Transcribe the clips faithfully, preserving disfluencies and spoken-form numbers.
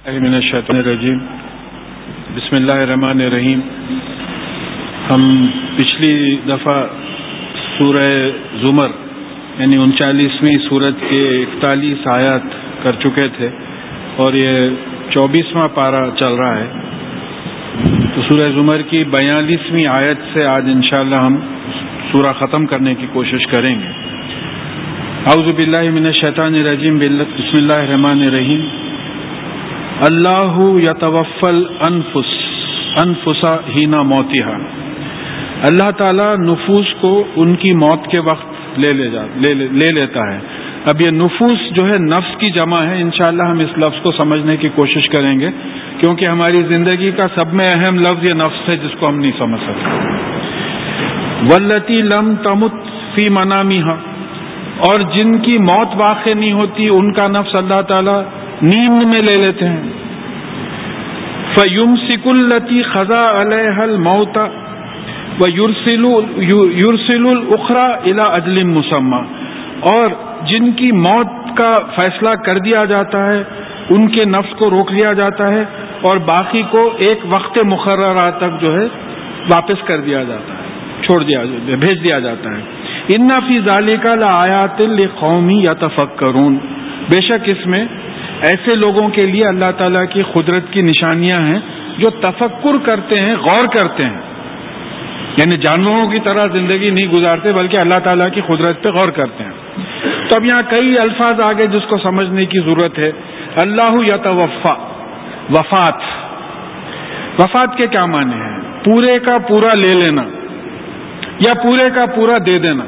من الشیطان الرجیم بسم اللہ الرحمن الرحیم. ہم پچھلی دفعہ سورہ زمر یعنی انچالیسویں سورت کے اکتالیس آیات کر چکے تھے اور یہ چوبیسواں پارہ چل رہا ہے. تو سورہ زمر کی بیالیسویں آیت سے آج انشاءاللہ ہم سورہ ختم کرنے کی کوشش کریں گے. اعوذ باللہ من الشیطان الرجیم بسم اللہ الرحمن الرحیم. اللہ یتوفل انفس انفسا ہینا موتہا. اللہ تعالی نفوس کو ان کی موت کے وقت لے لے جا لے, لے, لے لیتا ہے. اب یہ نفوس جو ہے نفس کی جمع ہے. انشاءاللہ ہم اس لفظ کو سمجھنے کی کوشش کریں گے کیونکہ ہماری زندگی کا سب میں اہم لفظ یہ نفس ہے جس کو ہم نہیں سمجھ سکتے. واللتی لم تمت فی منامہا، اور جن کی موت واقع نہیں ہوتی ان کا نفس اللہ تعالی نیند میں لے لیتے ہیں. فَيُمْسِكُ الَّتِي خَزَا عَلَيْهَا الْمَوْتَ وَيُرْسِلُ الْأُخْرَى إِلَىٰ أَجْلٍ مُّسَمًّى، اور جن کی موت کا فیصلہ کر دیا جاتا ہے ان کے نفس کو روک لیا جاتا ہے اور باقی کو ایک وقت مقررہ تک جو ہے واپس کر دیا جاتا ہے، چھوڑ دیا بھیج دیا جاتا ہے. إِنَّ فِي ذَلِكَ لَآيَاتٍ لِقَوْمٍ يَتَفَكَّرُونَ، بے شک اس میں ایسے لوگوں کے لیے اللہ تعالیٰ کی قدرت کی نشانیاں ہیں جو تفکر کرتے ہیں، غور کرتے ہیں. یعنی جانوروں کی طرح زندگی نہیں گزارتے بلکہ اللہ تعالیٰ کی قدرت پہ غور کرتے ہیں. تو اب یہاں کئی الفاظ آگے جس کو سمجھنے کی ضرورت ہے. اللہ یتوفا، وفات. وفات کے کیا معنی ہیں؟ پورے کا پورا لے لینا یا پورے کا پورا دے دینا.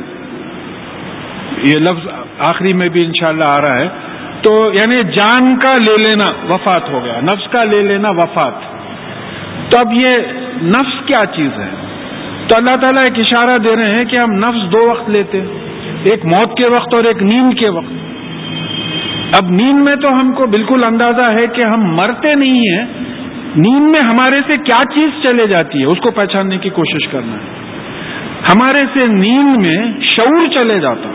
یہ لفظ آخری میں بھی انشاءاللہ آ رہا ہے. تو یعنی جان کا لے لینا وفات ہو گیا، نفس کا لے لینا وفات. تو اب یہ نفس کیا چیز ہے؟ تو اللہ تعالیٰ ایک اشارہ دے رہے ہیں کہ ہم نفس دو وقت لیتے ہیں، ایک موت کے وقت اور ایک نیند کے وقت. اب نیند میں تو ہم کو بالکل اندازہ ہے کہ ہم مرتے نہیں ہیں. نیند میں ہمارے سے کیا چیز چلے جاتی ہے اس کو پہچاننے کی کوشش کرنا ہے. ہمارے سے نیند میں شعور چلے جاتا،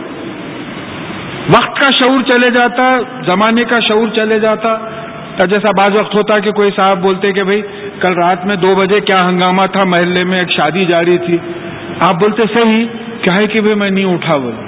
وقت کا شعور چلے جاتا، زمانے کا شعور چلے جاتا. جیسا بعض وقت ہوتا کہ کوئی صاحب بولتے کہ بھئی کل رات میں دو بجے کیا ہنگامہ تھا محلے میں، ایک شادی جاری تھی. آپ بولتے صحیح، کیا ہے کہ بھئی میں نہیں اٹھا. بولے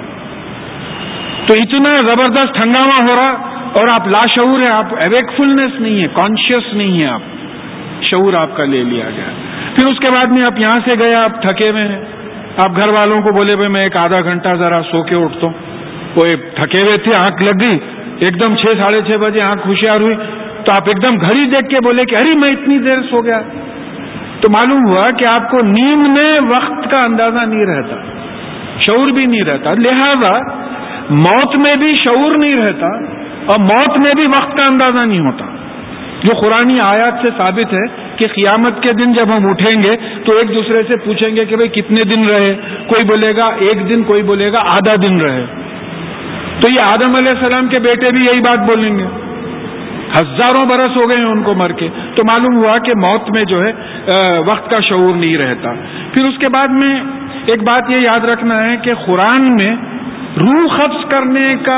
تو اتنا زبردست ہنگامہ ہو رہا اور آپ لاشعور ہیں، آپ اویکفلنس نہیں ہے، کانشیس نہیں ہے، آپ شعور آپ کا لے لیا گیا. پھر اس کے بعد میں آپ یہاں سے گئے، آپ تھکے ہوئے ہیں، آپ گھر والوں کو بولے بھئی میں ایک آدھا گھنٹہ ذرا سو کے اٹھتا ہوں. وہ تھکے ہوئے تھے، آنکھ لگ گئی، ایک دم چھ ساڑھے چھ بجے آنکھ ہوشیار ہوئی تو آپ ایک دم گھڑی دیکھ کے بولے کہ ارے میں اتنی دیر سو گیا. تو معلوم ہوا کہ آپ کو نیند میں وقت کا اندازہ نہیں رہتا، شعور بھی نہیں رہتا. لہذا موت میں بھی شعور نہیں رہتا اور موت میں بھی وقت کا اندازہ نہیں ہوتا. جو قرآنی آیات سے ثابت ہے کہ قیامت کے دن جب ہم اٹھیں گے تو ایک دوسرے سے پوچھیں گے کہ بھئی کتنے دن رہے. کوئی بولے گا ایک دن، کوئی بولے گا آدھا دن رہے. تو یہ آدم علیہ السلام کے بیٹے بھی یہی بات بولیں گے، ہزاروں برس ہو گئے ہیں ان کو مر کے. تو معلوم ہوا کہ موت میں جو ہے وقت کا شعور نہیں رہتا. پھر اس کے بعد میں ایک بات یہ یاد رکھنا ہے کہ قرآن میں روح قبض کرنے کا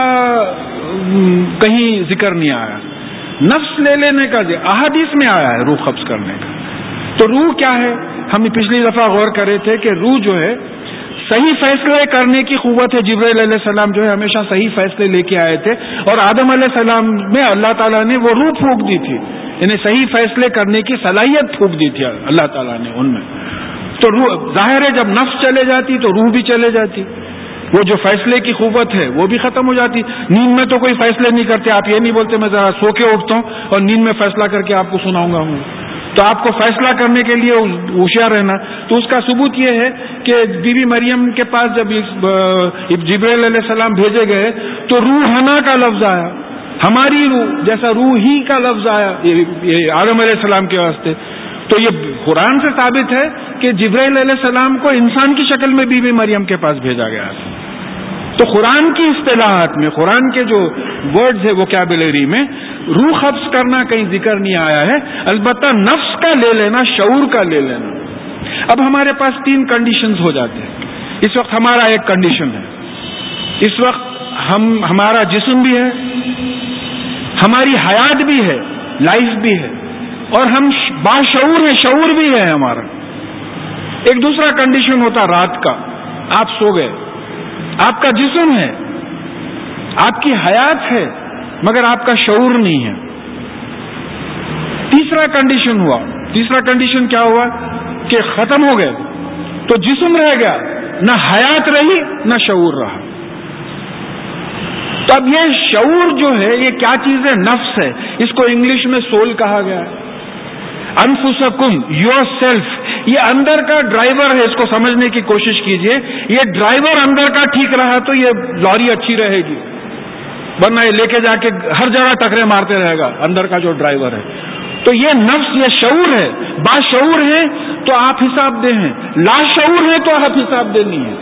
کہیں ذکر نہیں آیا، نفس لے لینے کا احادیث میں آیا ہے روح قبض کرنے کا. تو روح کیا ہے؟ ہم پچھلی دفعہ غور کر رہے تھے کہ روح جو ہے صحیح فیصلے کرنے کی قوت ہے. جبرائیل علیہ السلام جو ہے ہمیشہ صحیح فیصلے لے کے آئے تھے اور آدم علیہ السلام میں اللہ تعالیٰ نے وہ روح پھونک دی تھی، یعنی صحیح فیصلے کرنے کی صلاحیت پھونک دی تھی اللہ تعالیٰ نے ان میں. تو روح ظاہر ہے جب نفس چلے جاتی تو روح بھی چلے جاتی، وہ جو فیصلے کی قوت ہے وہ بھی ختم ہو جاتی. نیند میں تو کوئی فیصلے نہیں کرتے، آپ یہ نہیں بولتے میں ذرا سو کے اٹھتا ہوں اور نیند میں فیصلہ کر کے آپ کو سناؤں گا. ہوں تو آپ کو فیصلہ کرنے کے لیے ہوشیار رہنا. تو اس کا ثبوت یہ ہے کہ بی بی مریم کے پاس جب جبرائیل علیہ السلام بھیجے گئے تو روحنا کا لفظ آیا، ہماری روح جیسا روح ہی کا لفظ آیا آدم علیہ السلام کے واسطے. تو یہ قرآن سے ثابت ہے کہ جبرائیل علیہ السلام کو انسان کی شکل میں بی بی مریم کے پاس بھیجا گیا. تو قرآن کی اصطلاحات میں، قرآن کے جو ورڈز ہے ووکیبلری میں روح قبض کرنا کہیں ذکر نہیں آیا ہے، البتہ نفس کا لے لینا، شعور کا لے لینا. اب ہمارے پاس تین کنڈیشنز ہو جاتے ہیں. اس وقت ہمارا ایک کنڈیشن ہے، اس وقت ہم ہمارا جسم بھی ہے، ہماری حیات بھی ہے لائف بھی ہے اور ہم باشعور ہیں, شعور بھی ہے ہمارا. ایک دوسرا کنڈیشن ہوتا رات کا, آپ سو گئے, آپ کا جسم ہے, آپ کی حیات ہے, مگر آپ کا شعور نہیں ہے. تیسرا کنڈیشن ہوا, تیسرا کنڈیشن کیا ہوا کہ ختم ہو گئے تو جسم رہ گیا, نہ حیات رہی نہ شعور رہا. تو اب یہ شعور جو ہے یہ کیا چیز ہے؟ نفس ہے. اس کو انگلش میں سول کہا گیا ہے. انفسکم, یور سیلف, یہ اندر کا ڈرائیور ہے, اس کو سمجھنے کی کوشش کیجئے. یہ ڈرائیور اندر کا ٹھیک رہا تو یہ لاری اچھی رہے گی, ورنہ یہ لے کے جا کے ہر جگہ ٹکرے مارتے رہے گا اندر کا جو ڈرائیور ہے. تو یہ نفس, یہ شعور ہے. باشعور ہے تو آپ حساب دیں ہیں, لاشعور ہے تو آپ حساب دینی ہے.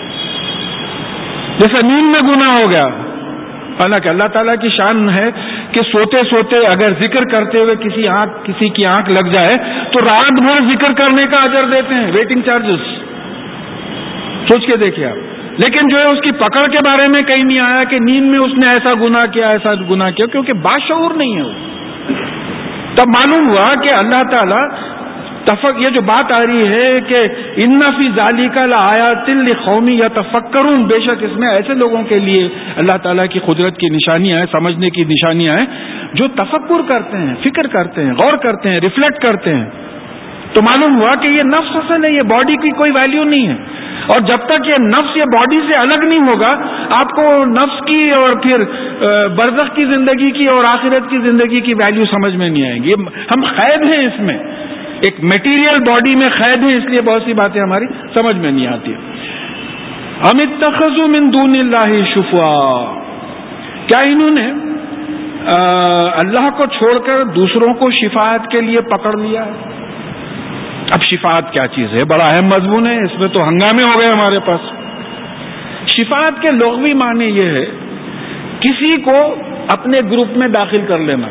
جیسے نیند میں گناہ ہو گیا, حالانکہ اللہ تعالیٰ کی شان ہے کہ سوتے سوتے اگر ذکر کرتے ہوئے کسی آنکھ کسی کی آنکھ لگ جائے تو رات بھر ذکر کرنے کا اجر دیتے ہیں, ویٹنگ چارجز. سوچ کے دیکھیے آپ. لیکن جو ہے اس کی پکڑ کے بارے میں کہیں نہیں آیا کہ نیند میں اس نے ایسا گناہ کیا ایسا گناہ کیا, کیونکہ باشعور نہیں ہے وہ. تب معلوم ہوا کہ اللہ تعالیٰ تفق یہ جو بات آ رہی ہے کہ ان فی ذالک لآیات لقوم یتفکرون, بے شک اس میں ایسے لوگوں کے لیے اللہ تعالیٰ کی قدرت کی نشانیاں ہیں, سمجھنے کی نشانیاں ہیں, جو تفکر کرتے ہیں, فکر کرتے ہیں, غور کرتے ہیں, ریفلیکٹ کرتے ہیں. تو معلوم ہوا کہ یہ نفس اصل ہے, یہ باڈی کی کوئی ویلیو نہیں ہے. اور جب تک یہ نفس یہ باڈی سے الگ نہیں ہوگا آپ کو نفس کی اور پھر برزخ کی زندگی کی اور آخرت کی زندگی کی ویلیو سمجھ میں نہیں آئیں گی. ہم قید ہیں اس میں, ایک میٹیریل باڈی میں قید ہیں, اس لیے بہت سی باتیں ہماری سمجھ میں نہیں آتی. ام اتخذوا من دون اللہ شفعاء, کیا انہوں نے اللہ کو چھوڑ کر دوسروں کو شفاعت کے لیے پکڑ لیا ہے؟ اب شفاعت کیا چیز ہے؟ بڑا اہم مضمون ہے, اس میں تو ہنگامے ہو گئے ہمارے پاس. شفاعت کے لغوی معنی یہ ہے کسی کو اپنے گروپ میں داخل کر لینا.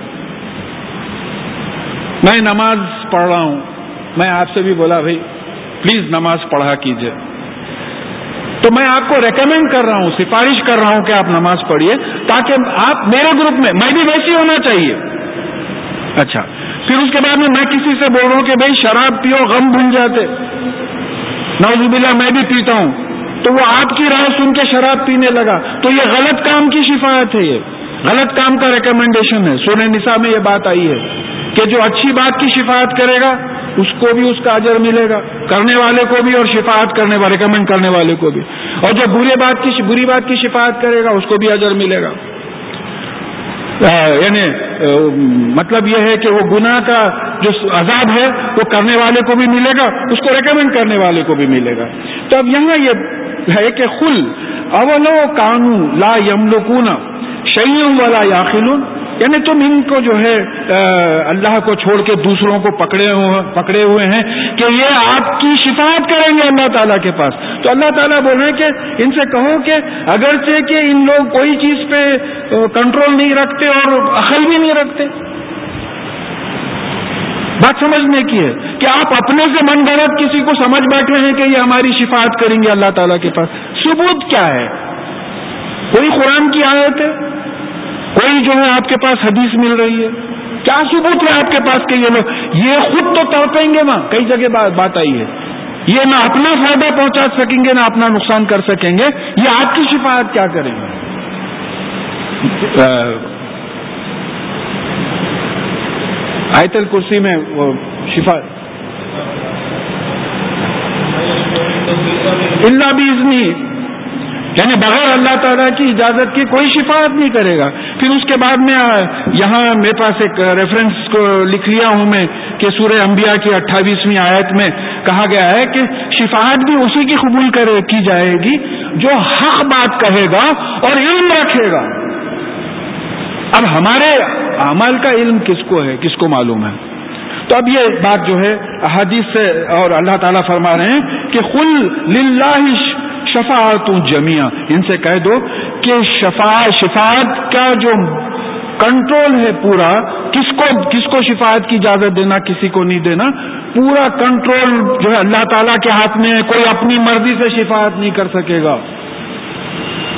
میں نماز پڑھ رہا ہوں, میں آپ سے بھی بولا بھائی پلیز نماز پڑھا کیجئے, تو میں آپ کو ریکمینڈ کر رہا ہوں, سفارش کر رہا ہوں کہ آپ نماز پڑھیے تاکہ آپ میرے گروپ میں, میں بھی ویسی ہونا چاہیے. اچھا, پھر اس کے بعد میں میں کسی سے بول رہا ہوں کہ بھائی شراب پیو غم بھول جاتے, نعوذ باللہ میں بھی پیتا ہوں, تو وہ آپ کی رائے سن کے شراب پینے لگا, تو یہ غلط کام کی شفاعت ہے, یہ غلط کام کا ریکمینڈیشن ہے. سورہ نساء میں یہ بات آئی ہے کہ جو اچھی بات کی شفاعت کرے گا اس کو بھی اس کا اجر ملے گا, کرنے والے کو بھی اور شفاعت کرنے والے ریکمینڈ کرنے والے کو بھی, اور جو بری بات کی بری بات کی شفاعت کرے گا اس کو بھی اجر ملے گا. یعنی مطلب یہ ہے کہ وہ گناہ کا جو عذاب ہے وہ کرنے والے کو بھی ملے گا, اس کو ریکمینڈ کرنے والے کو بھی ملے گا. تو اب یہاں یہ ہے کہ خل اولو کانو لا یملکون شیئا ولا یعقلون, یعنی تم ان کو جو ہے اللہ کو چھوڑ کے دوسروں کو پکڑے ہوئے پکڑے ہوئے ہیں کہ یہ آپ کی شفاعت کریں گے اللہ تعالیٰ کے پاس. تو اللہ تعالیٰ بول رہے ہیں کہ ان سے کہو کہ اگرچہ کہ ان لوگ کوئی چیز پہ کنٹرول نہیں رکھتے اور عقل بھی نہیں رکھتے, بات سمجھنے کی ہے کہ آپ اپنے سے من گھڑت کسی کو سمجھ بیٹھے ہیں کہ یہ ہماری شفاعت کریں گے اللہ تعالیٰ کے پاس. ثبوت کیا ہے؟ کوئی قرآن کی آیت ہے, کوئی جو ہے آپ کے پاس حدیث مل رہی ہے, کیا ثبوت ہے آپ کے پاس کہ یہ لوگ یہ خود تو تڑپیں گے نا, کئی جگہ بات آئی ہے, یہ نہ اپنا فائدہ پہنچا سکیں گے نہ اپنا نقصان کر سکیں گے, یہ آپ کی شفاعت کیا کریں گے؟ آیت الکرسی میں وہ شفا الا باذنہ, یعنی بغیر اللہ تعالیٰ کی اجازت کی کوئی شفاعت نہیں کرے گا. پھر اس کے بعد میں یہاں میرے پاس ایک ریفرنس کو لکھ لیا ہوں میں کہ سورہ انبیاء کی اٹھائیسویں آیت میں کہا گیا ہے کہ شفاعت بھی اسی کی قبول کرے کی جائے گی جو حق بات کہے گا اور علم رکھے گا. اب ہمارے اعمال کا علم کس کو ہے, کس کو معلوم ہے؟ تو اب یہ بات جو ہے احادیث سے, اور اللہ تعالیٰ فرما رہے ہیں کہ قل للہ شفاعت جمیعا, ان سے کہہ دو کہ شفاعت شفاعت کا جو کنٹرول ہے پورا, کس کو کس کو شفاعت کی اجازت دینا, کسی کو نہیں دینا, پورا کنٹرول جو ہے اللہ تعالیٰ کے ہاتھ میں ہے. کوئی اپنی مرضی سے شفاعت نہیں کر سکے گا.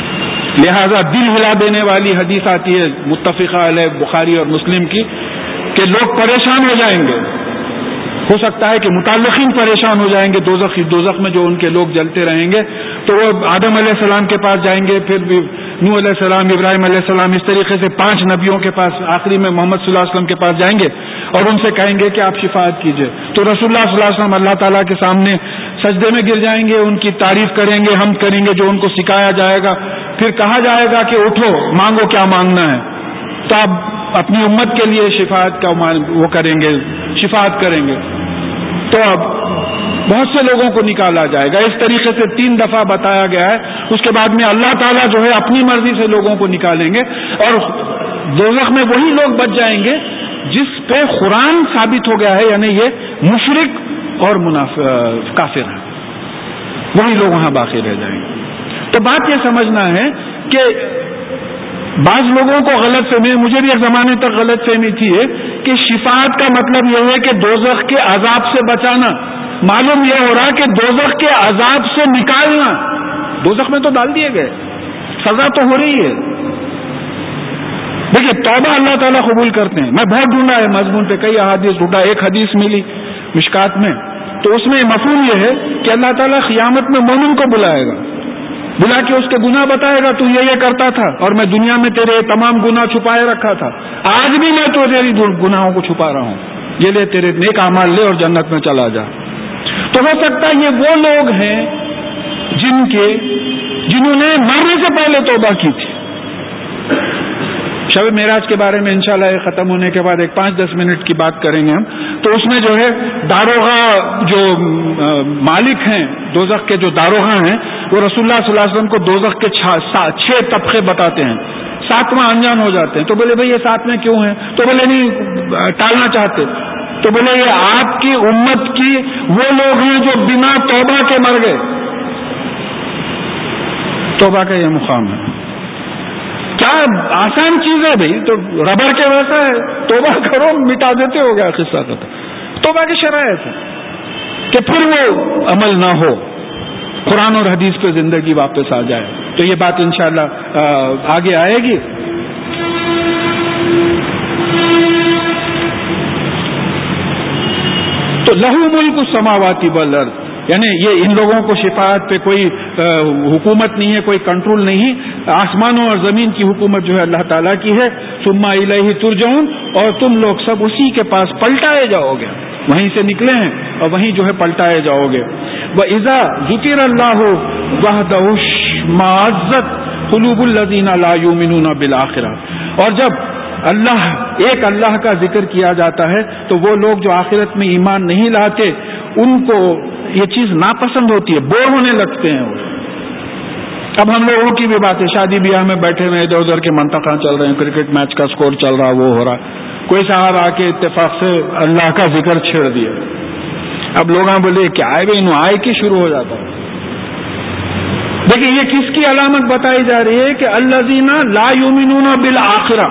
لہذا دل ہلا دینے والی حدیث آتی ہے متفقہ علیہ بخاری اور مسلم کی کہ لوگ پریشان ہو جائیں گے، ہو سکتا ہے کہ متعلقین پریشان ہو جائیں گے، دوزخ دوزخ میں جو ان کے لوگ جلتے رہیں گے، تو وہ آدم علیہ السلام کے پاس جائیں گے، پھر نوح علیہ السلام، ابراہیم علیہ السلام، اس طریقے سے پانچ نبیوں کے پاس، آخری میں محمد صلی اللہ علیہ وسلم کے پاس جائیں گے اور ان سے کہیں گے کہ آپ شفاعت کیجئے. تو رسول اللہ صلی اللہ علیہ وسلم اللہ تعالیٰ کے سامنے سجدے میں گر جائیں گے، ان کی تعریف کریں گے، حمد کریں گے جو ان کو سکھایا جائے گا. پھر کہا جائے گا کہ اٹھو مانگو کیا مانگنا ہے، تو آپ اپنی امت کے لیے شفاعت کا وہ کریں گے، شفاعت کریں گے. تو اب بہت سے لوگوں کو نکالا جائے گا. اس طریقے سے تین دفعہ بتایا گیا ہے. اس کے بعد میں اللہ تعالیٰ جو ہے اپنی مرضی سے لوگوں کو نکالیں گے، اور دوزخ میں وہی لوگ بچ جائیں گے جس پہ قرآن ثابت ہو گیا ہے، یعنی یہ مشرک اور منافق کافر ہے، وہی لوگ وہاں باقی رہ جائیں گے. تو بات یہ سمجھنا ہے کہ بعض لوگوں کو غلط فہمی، مجھے بھی ایک زمانے تک غلط فہمی تھی کہ شفاعت کا مطلب یہ ہے کہ دوزخ کے عذاب سے بچانا. معلوم یہ ہو رہا کہ دوزخ کے عذاب سے نکالنا. دوزخ میں تو ڈال دیے گئے، سزا تو ہو رہی ہے. دیکھیے توبہ اللہ تعالیٰ قبول کرتے ہیں. میں بہت ڈھونڈا ہے مضمون پہ، کئی احادیث ڈھونڈا، ایک حدیث ملی مشکات میں، تو اس میں مفہوم یہ ہے کہ اللہ تعالیٰ قیامت میں مومن کو بلائے گا، بلا کے اس کے گناہ بتائے گا، تو یہ یہ کرتا تھا اور میں دنیا میں تیرے تمام گناہ چھپائے رکھا تھا، آج بھی میں تو تیری گناہوں کو چھپا رہا ہوں، یہ لے تیرے نیک اعمال لے اور جنت میں چلا جا. تو ہو سکتا ہے یہ وہ لوگ ہیں جن کے جنہوں نے مرنے سے پہلے توبہ کی تھی. شب معراج کے بارے میں انشاءاللہ یہ ختم ہونے کے بعد ایک پانچ دس منٹ کی بات کریں گے ہم. تو اس میں جو ہے داروغہ جو مالک ہیں دوزخ کے، جو داروغہ ہیں، وہ رسول اللہ صلی اللہ علیہ وسلم کو دوزخ کے چھ طبقے بتاتے ہیں. ساتواں انجان ہو جاتے ہیں. تو بولے بھائی یہ ساتھ میں کیوں ہیں؟ تو بولے نہیں ٹالنا چاہتے. تو بولے یہ آپ کی امت کی وہ لوگ ہیں جو بنا توبہ کے مر گئے. توبہ کا یہ مقام ہے. کیا آسان چیز ہے بھائی، تو ربر کے ویسا ہے، توبہ کرو مٹا دیتے ہو گیا قصہ ختم. توبہ کی شرائط ہے کہ پھر وہ عمل نہ ہو، قرآن اور حدیث پہ زندگی واپس آ جائے. تو یہ بات انشاءاللہ آگے آئے گی. تو لہو ملک السماوات والارض، یعنی یہ ان لوگوں کو شفاعت پہ کوئی حکومت نہیں ہے، کوئی کنٹرول نہیں. آسمانوں اور زمین کی حکومت جو ہے اللہ تعالیٰ کی ہے. ثم الیہ ترجعون، اور تم لوگ سب اسی کے پاس پلٹائے جاؤ گے. وہیں سے نکلے ہیں اور وہیں جو ہے پلٹائے جاؤ گے. وَإِذَا ذُكِرَ اللَّهُ وَحْدَهُ اشْمَأَزَّتْ قُلُوبُ الَّذِينَ لَا يُؤْمِنُونَ بِالْآخِرَةِ، اور جب اللہ ایک اللہ کا ذکر کیا جاتا ہے تو وہ لوگ جو آخرت میں ایمان نہیں لاتے ان کو یہ چیز ناپسند ہوتی ہے، بور ہونے لگتے ہیں وہ. اب ہم لوگوں کی بھی بات ہے، شادی بیاہ میں بیٹھے ہوئے ادھر ادھر کے منطقہ چل رہے ہیں، کرکٹ میچ کا سکور چل رہا، وہ ہو رہا، کوئی صاحب آ کے اتفاق سے اللہ کا ذکر چھیڑ دیا. اب لوگ بولے کیا آئے گئے، انہوں آئے کی شروع ہو جاتا ہے. دیکھیں یہ کس کی علامت بتائی جا رہی ہے کہ الذین لا یؤمنون بالآخرہ،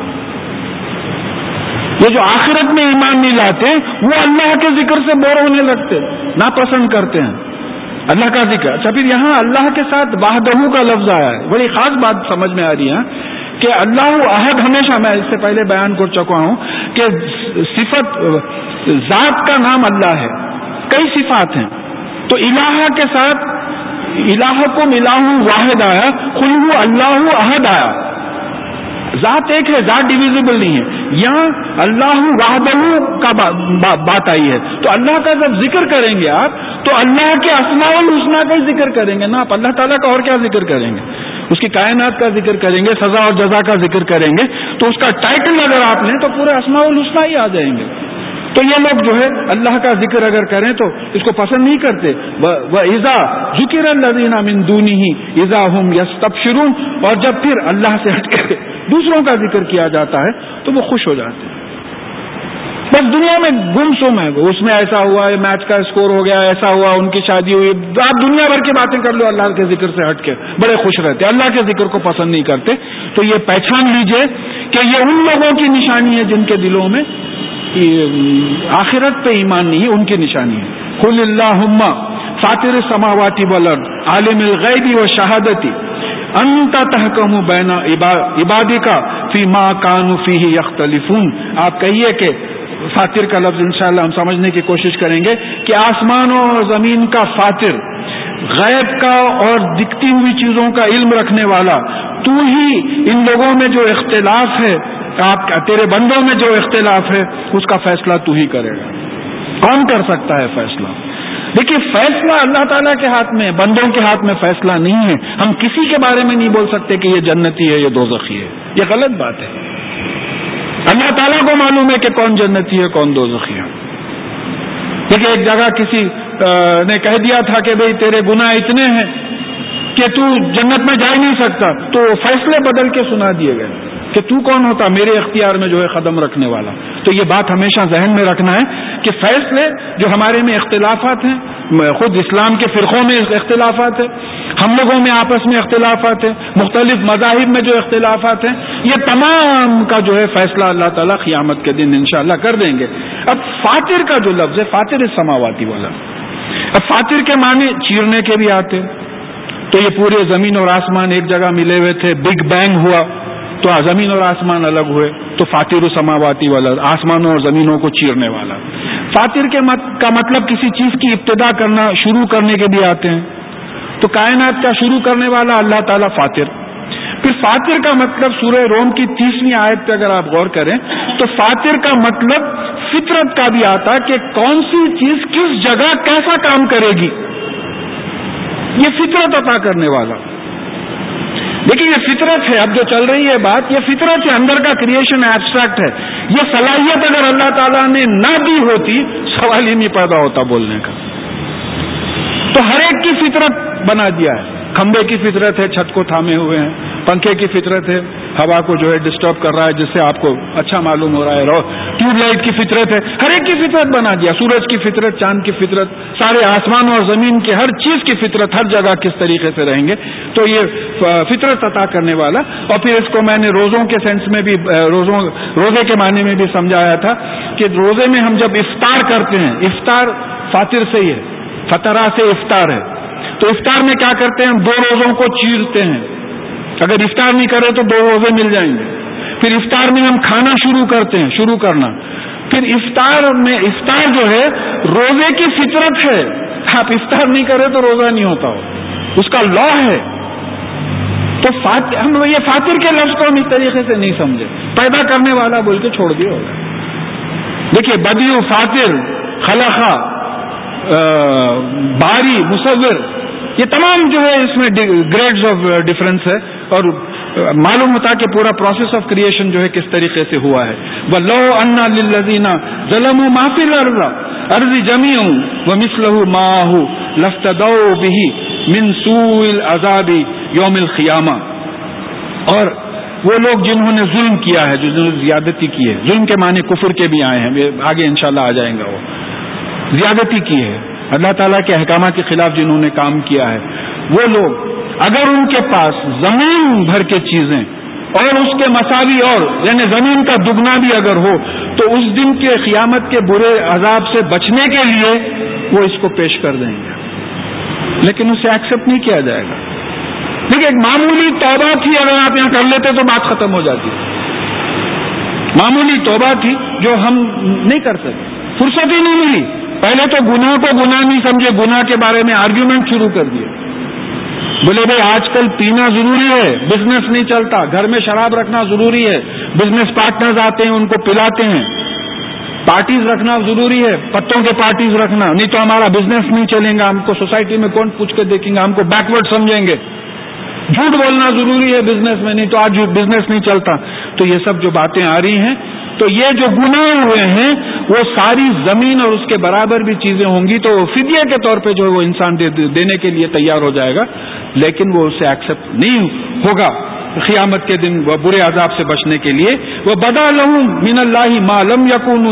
یہ جو آخرت میں ایمان نہیں لاتے وہ اللہ کے ذکر سے بور ہونے لگتے، ناپسند کرتے ہیں اللہ کا ذکر. اچھا پھر یہاں اللہ کے ساتھ وحدہ کا لفظ آیا ہے، بڑی خاص بات سمجھ میں آ رہی ہے کہ اللہ احد، ہمیشہ میں اس سے پہلے بیان کر چکا ہوں کہ صفت ذات کا نام اللہ ہے، کئی صفات ہیں. تو الہ کے ساتھ الہکم الہ واحد آیا، قل هو اللہ احد آیا. ذات ایک ہے، ذات ڈیویزیبل نہیں ہے. یہاں اللہ وحدہ کا بات آئی ہے. تو اللہ کا جب ذکر کریں گے آپ تو اللہ کے اسماء الحسنی کا ذکر کریں گے نا آپ، اللہ تعالیٰ کا اور کیا ذکر کریں گے؟ اس کی کائنات کا ذکر کریں گے، سزا اور جزا کا ذکر کریں گے. تو اس کا ٹائٹل اگر آپ لیں تو پورے اسماء الحسنی ہی آ جائیں گے. تو یہ لوگ جو ہے اللہ کا ذکر اگر کریں تو اس کو پسند نہیں کرتے. وَإِذَا ذُكِرَ الَّذِينَ مِن دُونِهِ إِذَا هُمْ يَسْتَبْشِرُونَ، اور جب پھر اللہ سے ہٹ کے دوسروں کا ذکر کیا جاتا ہے تو وہ خوش ہو جاتے ہیں. بس دنیا میں گم سم ہے، اس میں ایسا ہوا ہے، میچ کا اسکور ہو گیا، ایسا ہوا، ان کی شادی ہوئی، آپ دنیا بھر کی باتیں کر لو، اللہ کے ذکر سے ہٹ کے بڑے خوش رہتے، اللہ کے ذکر کو پسند نہیں کرتے. تو یہ پہچان لیجئے کہ یہ ان لوگوں کی نشانی ہے جن کے دلوں میں آخرت پہ ایمان نہیں ہے، ان کی نشانی ہے. قل اللہم فاطر السماوات والارض عالم الغیب والشہادۃ انت تحکم بین عبادک فیما کانوا فیہ یختلفون. آپ کہیے کہ فاطر کا لفظ انشاءاللہ ہم سمجھنے کی کوشش کریں گے کہ آسمانوں اور زمین کا فاطر، غیب کا اور دکھتی ہوئی چیزوں کا علم رکھنے والا، تو ہی ان لوگوں میں جو اختلاف ہے، آپ تیرے بندوں میں جو اختلاف ہے، اس کا فیصلہ تو ہی کرے گا. کون کر سکتا ہے فیصلہ؟ دیکھیے فیصلہ اللہ تعالیٰ کے ہاتھ میں، بندوں کے ہاتھ میں فیصلہ نہیں ہے. ہم کسی کے بارے میں نہیں بول سکتے کہ یہ جنتی ہے، یہ دوزخی ہے. یہ غلط بات ہے. اللہ تعالیٰ کو معلوم ہے کہ کون جنتی ہے کون دوزخی ہے. دیکھیے ایک جگہ کسی نے کہہ دیا تھا کہ بھئی تیرے گناہ اتنے ہیں کہ تو جنت میں جا ہی نہیں سکتا، تو فیصلے بدل کے سنا دیے گئے کہ تو کون ہوتا میرے اختیار میں جو ہے قدم رکھنے والا. تو یہ بات ہمیشہ ذہن میں رکھنا ہے کہ فیصلے جو ہمارے میں اختلافات ہیں، خود اسلام کے فرقوں میں اختلافات ہیں، ہم لوگوں میں آپس میں اختلافات ہیں، مختلف مذاہب میں جو اختلافات ہیں، یہ تمام کا جو ہے فیصلہ اللہ تعالیٰ قیامت کے دن انشاءاللہ کر دیں گے. اب فاطر کا جو لفظ ہے، فاطر السماواتی والا، اب فاطر کے معنی چیرنے کے بھی آتے. تو یہ پورے زمین اور آسمان ایک جگہ ملے ہوئے تھے، بگ بینگ ہوا تو زمین اور آسمان الگ ہوئے، تو فاطر السماواتی والا، آسمانوں اور زمینوں کو چیرنے والا. فاطر کے مت کا مطلب کسی چیز کی ابتدا کرنا، شروع کرنے کے بھی آتے ہیں. تو کائنات کا شروع کرنے والا اللہ تعالیٰ فاطر. پھر فاطر کا مطلب سورہ روم کی تیسویں آیت پہ اگر آپ غور کریں تو فاطر کا مطلب فطرت کا بھی آتا کہ کون سی چیز کس جگہ کیسا کام کرے گی، یہ فطرت عطا کرنے والا. لیکن یہ فطرت ہے، اب جو چل رہی ہے بات، یہ فطرت ہے، اندر کا کریشن ایبسٹریکٹ ہے. یہ صلاحیت اگر اللہ تعالیٰ نے نہ دی ہوتی سوال ہی نہیں پیدا ہوتا بولنے کا. تو ہر ایک کی فطرت بنا دیا ہے. کھمبے کی فطرت ہے چھت کو تھامے ہوئے ہیں، پنکھے کی فطرت ہے ہوا کو جو ہے ڈسٹرب کر رہا ہے جس سے آپ کو اچھا معلوم ہو رہا ہے، ٹیوب لائٹ کی فطرت ہے، ہر ایک کی فطرت بنا دیا. سورج کی فطرت، چاند کی فطرت، سارے آسمان اور زمین کی ہر چیز کی فطرت، ہر جگہ کس طریقے سے رہیں گے. تو یہ فطرت عطا کرنے والا. اور پھر اس کو میں نے روزوں کے سینس میں بھی، روزوں روزے کے معنی میں بھی سمجھایا تھا کہ روزے میں ہم جب افطار کرتے ہیں، افطار فاطر سے ہی ہے، فطرہ سے افطار ہے. تو افطار میں کیا کرتے ہیں، ہم دو روزوں کو چیرتے ہیں. اگر افطار نہیں کرے تو دو روزے مل جائیں گے. پھر افطار میں ہم کھانا شروع کرتے ہیں، شروع کرنا. پھر افطار میں، افطار جو ہے روزے کی فطرت ہے. آپ افطار نہیں کرے تو روزہ نہیں ہوتا ہو، اس کا لا ہے. تو فاتر، ہم یہ فاطر کے لفظ کو ہم اس طریقے سے نہیں سمجھے، پیدا کرنے والا بول کے چھوڑ دیا ہوگا. دیکھیے بدیع، فاطر، خلقہ، باری، مصور، یہ تمام جو ہے اس میں گریڈز آف ڈفرنس ہے. اور معلوم ہوتا کہ پورا پروسیس آف کریشن جو ہے کس طریقے سے ہوا ہے. وَلَوْ أَنَّ لِلَّذِينَ ظَلَمُوا مَا فِي الْأَرْضِ أَرْضِ جَمِيعًا وَمِثْلُهُ مَعَهُ لَافْتَدَوْا بِهِ مِنْ سُوءِ الْعَذَابِ يَوْمِ الْقِيَامَةِ. اور وہ لوگ جنہوں نے ظلم کیا ہے، جنہوں نے زیادتی کی ہے، ظلم کے معنی کفر کے بھی آئے ہیں، آگے انشاءاللہ آ جائیں گا. وہ زیادتی کی ہے، اللہ تعالیٰ کے احکامات کے خلاف جنہوں نے کام کیا ہے، وہ لوگ اگر ان کے پاس زمین بھر کے چیزیں اور اس کے مساوی، اور یعنی زمین کا دگنا بھی اگر ہو، تو اس دن کے قیامت کے برے عذاب سے بچنے کے لیے وہ اس کو پیش کر دیں گے، لیکن اسے ایکسپٹ نہیں کیا جائے گا. دیکھیے ایک معمولی توبہ تھی، اگر آپ یہاں کر لیتے تو بات ختم ہو جاتی. معمولی توبہ تھی جو ہم نہیں کر سکتے، فرصت ہی نہیں ملی. پہلے تو گناہ کو گناہ نہیں سمجھے، گناہ کے بارے میں آرگیومنٹ شروع کر دیے. بولے بھائی آج کل پینا ضروری ہے، بزنس نہیں چلتا، گھر میں شراب رکھنا ضروری ہے، بزنس پارٹنرز آتے ہیں ان کو پلاتے ہیں، پارٹیز رکھنا ضروری ہے، پتوں کے پارٹیز رکھنا، نہیں تو ہمارا بزنس نہیں چلے گا، ہم کو سوسائٹی میں کون پوچھ کے دیکھیں گا، ہم کو بیکورڈ سمجھیں گے. جھوٹ بولنا ضروری ہے بزنس میں، نہیں تو آج بزنس نہیں چلتا. تو یہ سب جو باتیں آ رہی ہیں، تو یہ جو گناہ ہوئے ہیں وہ ساری زمین اور اس کے برابر بھی چیزیں ہوں گی، تو فدیہ کے طور پہ جو ہے وہ انسان دے دینے کے لیے تیار ہو جائے گا، لیکن وہ اسے ایکسپٹ نہیں ہوگا قیامت کے دن وہ برے عذاب سے بچنے کے لیے. وہ بدا لہم من اللہ ما لم یکونوا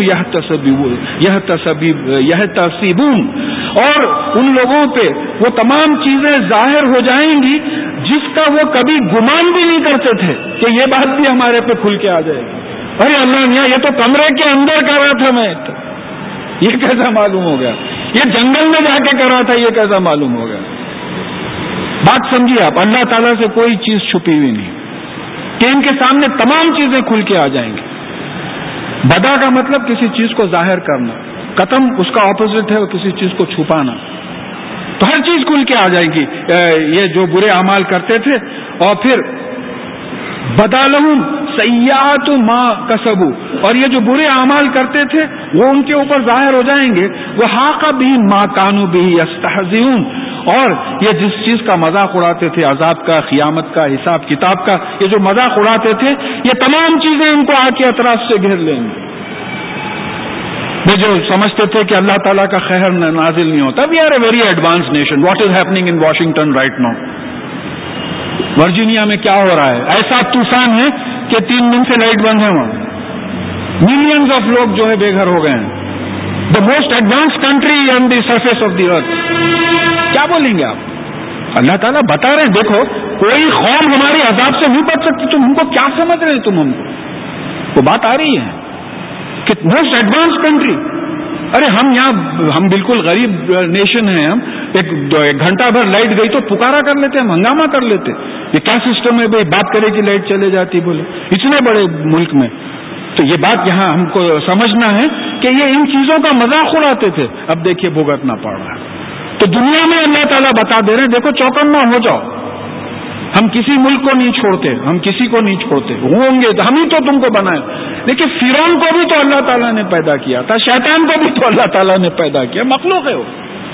یحتسبون، اور ان لوگوں پہ وہ تمام چیزیں ظاہر ہو جائیں گی جس کا وہ کبھی گمان بھی نہیں کرتے تھے کہ یہ بات بھی ہمارے پہ کھل کے آ جائے گی. ارے اللہ میاں یہ تو کمرے کے اندر کر رہا تھا، میں یہ کیسا معلوم ہو گیا؟ یہ جنگل میں جا کے کر رہا تھا، یہ کیسا معلوم ہو گیا؟ بات سمجھیے آپ، اللہ تعالیٰ سے کوئی چیز چھپی ہوئی نہیں کہ ان کے سامنے تمام چیزیں کھل کے آ جائیں گی. بدا کا مطلب کسی چیز کو ظاہر کرنا، قتم اس کا اپوزٹ ہے وہ کسی چیز کو چھپانا. تو ہر چیز کھل کے آ جائے گی. یہ جو برے اعمال کرتے تھے اور پھر بدا لہم سیئات ما کسبوا، اور یہ جو برے اعمال کرتے تھے وہ ان کے اوپر ظاہر ہو جائیں گے. وہ حاق بہم ما کانوا بہ یستہزئون، اور یہ جس چیز کا مذاق اڑاتے تھے، عذاب کا، قیامت کا، حساب کتاب کا، یہ جو مذاق اڑاتے تھے یہ تمام چیزیں ان کو آ کے اطراف سے گھیر لیں گے. وہ جو سمجھتے تھے کہ اللہ تعالیٰ کا خیر نازل نہیں ہوتا. We are a very advance nation. What is happening in Washington right now? Virginia میں کیا ہو رہا ہے؟ ایسا طوفان ہے کہ تین دن سے لائٹ بند ہے وہاں. ملینز آف لوگ جو ہے بے گھر ہو گئے ہیں. The most advance country on the surface of the earth. کیا بولیں گے آپ؟ اللہ تعالیٰ بتا رہے ہیں دیکھو کوئی قوم ہمارے عذاب سے نہیں بچ سکتی. تم ہم کو کیا سمجھ رہے ہیں؟ تم ہم کو وہ بات آ رہی ہے کہ موسٹ ایڈوانس کنٹری. ارے ہم یہاں ہم بالکل غریب نیشن ہیں. ہم ایک ایک گھنٹہ بھر لائٹ گئی تو پکارا کر لیتے، ہم ہنگامہ کر لیتے. یہ کیا سسٹم ہے بھائی؟ بات کرے کہ لائٹ چلے جاتی بولے اتنے بڑے ملک میں. تو یہ بات یہاں ہم کو سمجھنا ہے کہ یہ ان چیزوں کا مذاق اڑاتے تھے. اب دیکھیے بھگتنا پڑ رہا ہے. تو دنیا میں اللہ تعالیٰ بتا دے رہے ہیں دیکھو چوکنا ہو جاؤ. ہم کسی ملک کو نہیں چھوڑتے، ہم کسی کو نہیں چھوڑتے. ہوں گے ہم ہی تو تم کو بنائے. لیکن فرعون کو بھی تو اللہ تعالیٰ نے پیدا کیا تھا، شیطان کو بھی تو اللہ تعالیٰ نے پیدا کیا. مخلوق ہے وہ،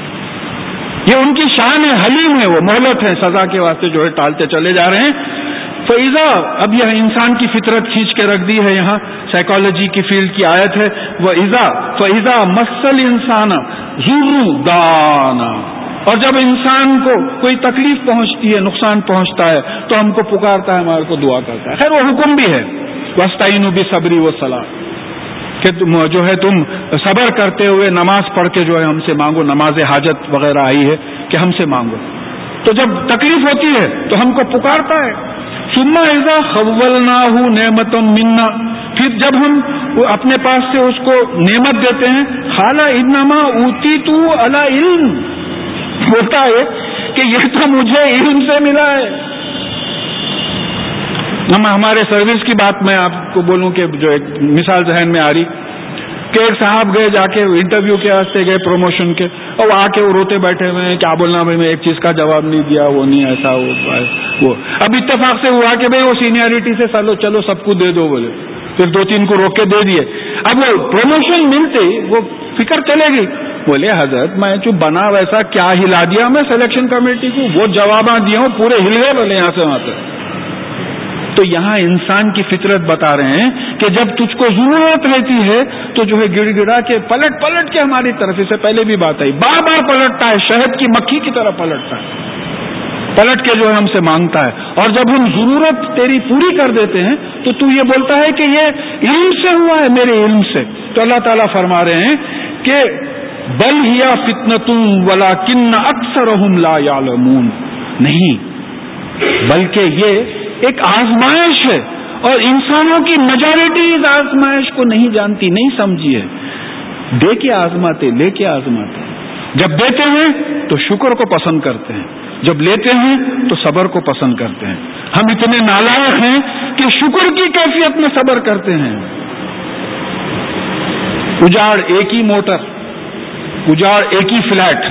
یہ ان کی شان ہے، حلیم ہے، وہ مہلت ہے، سزا کے واسطے جو ہے ٹالتے چلے جا رہے ہیں. فَإِذَا، اب یہ انسان کی فطرت کھینچ کے رکھ دی ہے. یہاں سائیکالوجی کی فیلڈ کی آیت ہے. وَإِذَا فَإِذَا مَسَّ الْإِنسَانَ ضُرٌّ دَعَانَا، اور جب انسان کو کوئی تکلیف پہنچتی ہے، نقصان پہنچتا ہے تو ہم کو پکارتا ہے، ہمارے کو دعا کرتا ہے. خیر وہ حکم بھی ہے وَاسْتَعِينُوا بِالصَّبْرِ وَالصَّلَاةِ، کہ تم جو ہے تم صبر کرتے ہوئے نماز پڑھ کے جو ہے ہم سے مانگو. نماز حاجت وغیرہ آئی ہے کہ ہم سے مانگو. تو جب تکلیف ہوتی ہے تو ہم کو پکارتا ہے. ثُمَّ إِذَا خَوَّلْنَاهُ نِعْمَةً مِنَّا، پھر جب ہم اپنے پاس سے اس کو نعمت دیتے ہیں، قَالَ إِنَّمَا أُوتِيتُهُ عَلَى عِلْمٍ، بولتا ہے کہ یہ تو مجھے علم سے ملا ہے. ہم ہمارے سروس کی بات میں آپ کو بولوں کہ جو ایک مثال ذہن میں آ رہی کہ ایک صاحب گئے جا کے انٹرویو کے واسطے گئے پروموشن کے، اور آ کے وہ روتے بیٹھے ہوئے ہیں کیا بولنا بھائی میں ایک چیز کا جواب نہیں دیا، وہ نہیں ایسا وہ. اب اتفاق سے ہوا کہ بھائی وہ سینئرٹی سے چلو چلو سب کو دے دو بولے، پھر دو تین کو روک کے دے دیے. اب وہ پروموشن ملتے وہ فکر چلے گی. بولے حضرت میں جو بنا ویسا کیا ہلا دیا میں سلیکشن کمیٹی کو، وہ جواب دیا ہوں پورے ہل گئے بولے یہاں سے وہاں سے. تو یہاں انسان کی فطرت بتا رہے ہیں کہ جب تجھ کو ضرورت رہتی ہے تو جو ہے گڑ گڑا کے پلٹ پلٹ کے ہماری طرف، اس سے پہلے بھی بات آئی، بار بار پلٹتا ہے، شہد کی مکھی کی طرح پلٹتا ہے، پلٹ کے جو ہے ہم سے مانگتا ہے. اور جب ہم ضرورت تیری پوری کر دیتے ہیں تو تو یہ بولتا ہے کہ یہ علم سے ہوا ہے، میرے علم سے. تو اللہ تعالیٰ فرما رہے ہیں کہ بل ہی فتنتم ولکن اکثرہم لا یعلمون، نہیں بلکہ یہ ایک آزمائش ہے اور انسانوں کی میجورٹی اس آزمائش کو نہیں جانتی، نہیں سمجھی ہے. دے کے آزماتے، لے کے آزماتے. جب دیتے ہیں تو شکر کو پسند کرتے ہیں، جب لیتے ہیں تو صبر کو پسند کرتے ہیں. ہم اتنے نالائق ہیں کہ شکر کی کیفیت میں صبر کرتے ہیں. اجاڑ ایک ہی موٹر، اجاڑ ایک ہی فلیٹ،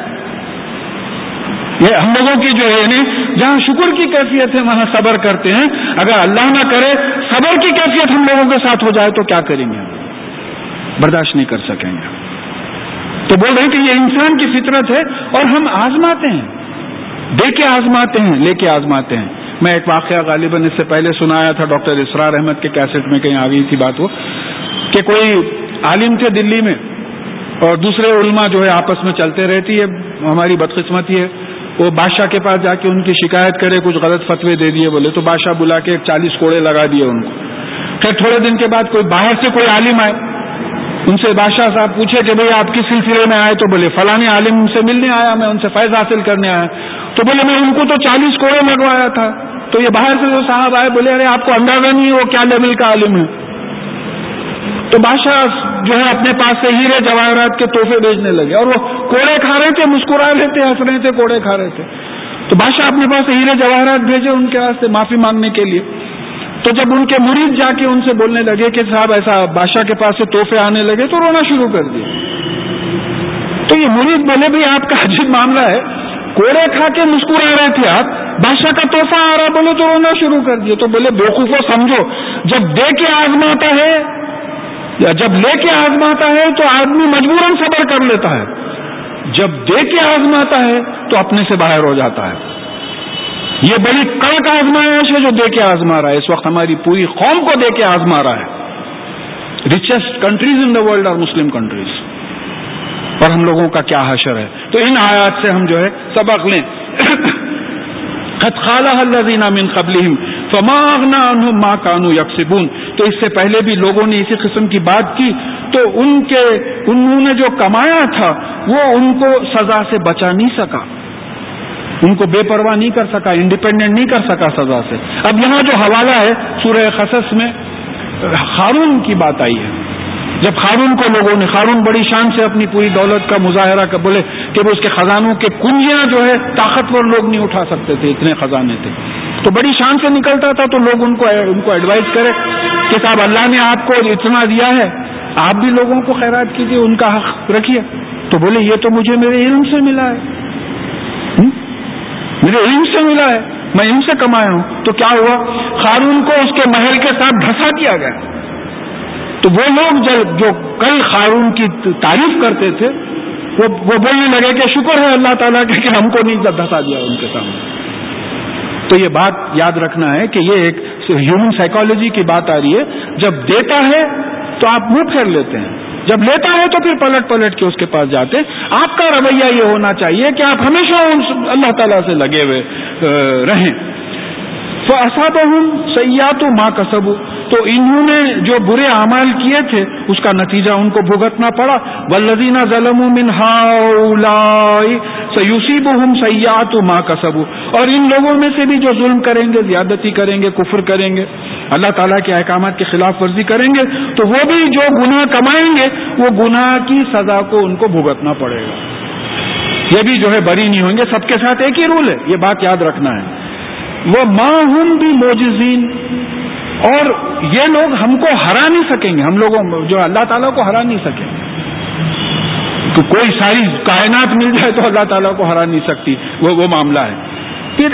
یہ ہم لوگوں کی جو ہے جہاں شکر کی کیفیت ہے وہاں صبر کرتے ہیں. اگر اللہ نہ کرے صبر کی کیفیت ہم لوگوں کے ساتھ ہو جائے تو کیا کریں گے؟ برداشت نہیں کر سکیں گے. تو بول رہے ہیں کہ یہ انسان کی فطرت ہے اور ہم آزماتے ہیں، دے کے آزماتے ہیں، لے کے آزماتے ہیں. میں ایک واقعہ غالباً اس سے پہلے سنایا تھا، ڈاکٹر اسرار احمد کے کیسٹ میں کہیں آ گئی تھی بات، وہ کہ کوئی عالم تھے دلی میں اور دوسرے علماء جو ہے آپس میں چلتے رہتی ہے. ہماری بدقسمتی ہے وہ بادشاہ کے پاس جا کے ان کی شکایت کرے، کچھ غلط فتوے دے دیے بولے، تو بادشاہ بلا کے چالیس کوڑے لگا دیے ان کو. پھر تھوڑے دن کے بعد کوئی باہر سے کوئی عالم آئے، ان سے بادشاہ صاحب پوچھے کہ بھئی آپ کس سلسلے میں آئے؟ تو بولے فلاں عالم سے ملنے آیا، میں ان سے فیض حاصل کرنے آیا. تو بولے میں ان کو تو چالیس کوڑے لگوایا تھا. تو یہ باہر سے جو صاحب آئے بولے ارے آپ کو اندازہ نہیں وہ کیا لیول کا عالم ہے. تو بادشاہ جو ہے اپنے پاس سے ہیرے جواہرات کے تحفے بھیجنے لگے اور وہ کوڑے کھا رہے تھے، مسکرا رہے تھے، ہنس رہے تھے، کوڑے کھا رہے تھے. تو بادشاہ اپنے پاس ہیرے جواہرات بھیجے ان کے واسطے معافی مانگنے کے لیے. تو جب ان کے مرید جا کے ان سے بولنے لگے کہ صاحب ایسا بادشاہ کے پاس سے تحفے آنے لگے تو رونا شروع کر دیے. تو یہ مرید بولے بھائی آپ کا عجیب معاملہ ہے, کوڑے کھا کے مسکرا رہے تھے آپ, بادشاہ کا تحفہ آ رہا بولے تو رونا شروع کر دیے. تو بولے بیوقوفو سمجھو, جب دے کے آزماتا ہے یا جب لے کے آزماتا ہے تو آدمی مجبوراً صبر کر لیتا ہے, جب دے کے آزماتا ہے تو اپنے سے باہر ہو جاتا ہے. یہ بڑی کڑک آزمائش ہے جو دے کے آزما رہا ہے. اس وقت ہماری پوری قوم کو دے کے آزما رہا ہے. Richest countries in the world are Muslim countries, اور ہم لوگوں کا کیا حشر ہے. تو ان آیات سے ہم جو ہے سبق لیں. قد خالها الذين من قبلهم فما اغنى عنهم ما كانوا يكسبون. تو اس سے پہلے بھی لوگوں نے اسی قسم کی بات کی تو ان کے انہوں نے جو کمایا تھا وہ ان کو سزا سے بچا نہیں سکا, ان کو بے پرواہ نہیں کر سکا, انڈیپینڈنٹ نہیں کر سکا سزا سے. اب یہاں جو حوالہ ہے سورہ قصص میں قارون کی بات آئی ہے. جب قارون کو لوگوں نے, قارون بڑی شان سے اپنی پوری دولت کا مظاہرہ کر بولے کہ وہ اس کے خزانوں کے کنجیاں جو ہے طاقتور لوگ نہیں اٹھا سکتے تھے, اتنے خزانے تھے. تو بڑی شان سے نکلتا تھا تو لوگ ان کو ان کو ایڈوائز کرے کہ صاحب اللہ نے آپ کو اتنا دیا ہے, آپ بھی لوگوں کو خیرات کیجیے, ان کا حق رکھیے. تو بولے یہ تو مجھے میرے علم سے ملا ہے, میرے علم سے ملا ہے, میں علم سے کمایا ہوں. تو کیا ہوا, قارون کو اس کے محل کے ساتھ دھسا دیا گیا. تو وہ لوگ جو کل قارون کی تعریف کرتے تھے وہ وہ بولنے لگے کہ شکر ہے اللہ تعالیٰ کے کہ ہم کو نہیں دھسا دیا ان کے سامنے. تو یہ بات یاد رکھنا ہے کہ یہ ایک ہیومن سائیکالوجی کی بات آ رہی ہے. جب دیتا ہے تو آپ منہ پھیر لیتے ہیں, جب لیتا ہے تو پھر پلٹ پلٹ کے اس کے پاس جاتے. آپ کا رویہ یہ ہونا چاہیے کہ آپ ہمیشہ اللہ تعالیٰ سے لگے ہوئے رہیں. فَأَصَابَهُمْ سَيِّئَاتُ مَا كَسَبُوا. تو انہوں نے جو برے اعمال کیے تھے اس کا نتیجہ ان کو بھگتنا پڑا. وَالَّذِينَ ظَلَمُوا مِنْ هَؤُلَاءِ سَيُصِيبُهُمْ سَيِّئَاتُ مَا كَسَبُوا. اور ان لوگوں میں سے بھی جو ظلم کریں گے, زیادتی کریں گے, کفر کریں گے, اللہ تعالیٰ کے احکامات کی خلاف ورزی کریں گے, تو وہ بھی جو گناہ کمائیں گے وہ گناہ کی سزا کو ان کو بھگتنا پڑے گا. یہ بھی جو ہے بری نہیں ہوں گے. سب کے ساتھ ایک ہی رول ہے, یہ بات یاد رکھنا ہے. وہ مَا هُمْ بِمُعْجِزِينَ. اور یہ لوگ ہم کو ہرا نہیں سکیں گے, ہم لوگوں جو اللہ تعالیٰ کو ہرا نہیں سکیں گے. تو کوئی ساری کائنات مل جائے تو اللہ تعالیٰ کو ہرا نہیں سکتی, وہ وہ معاملہ ہے. پھر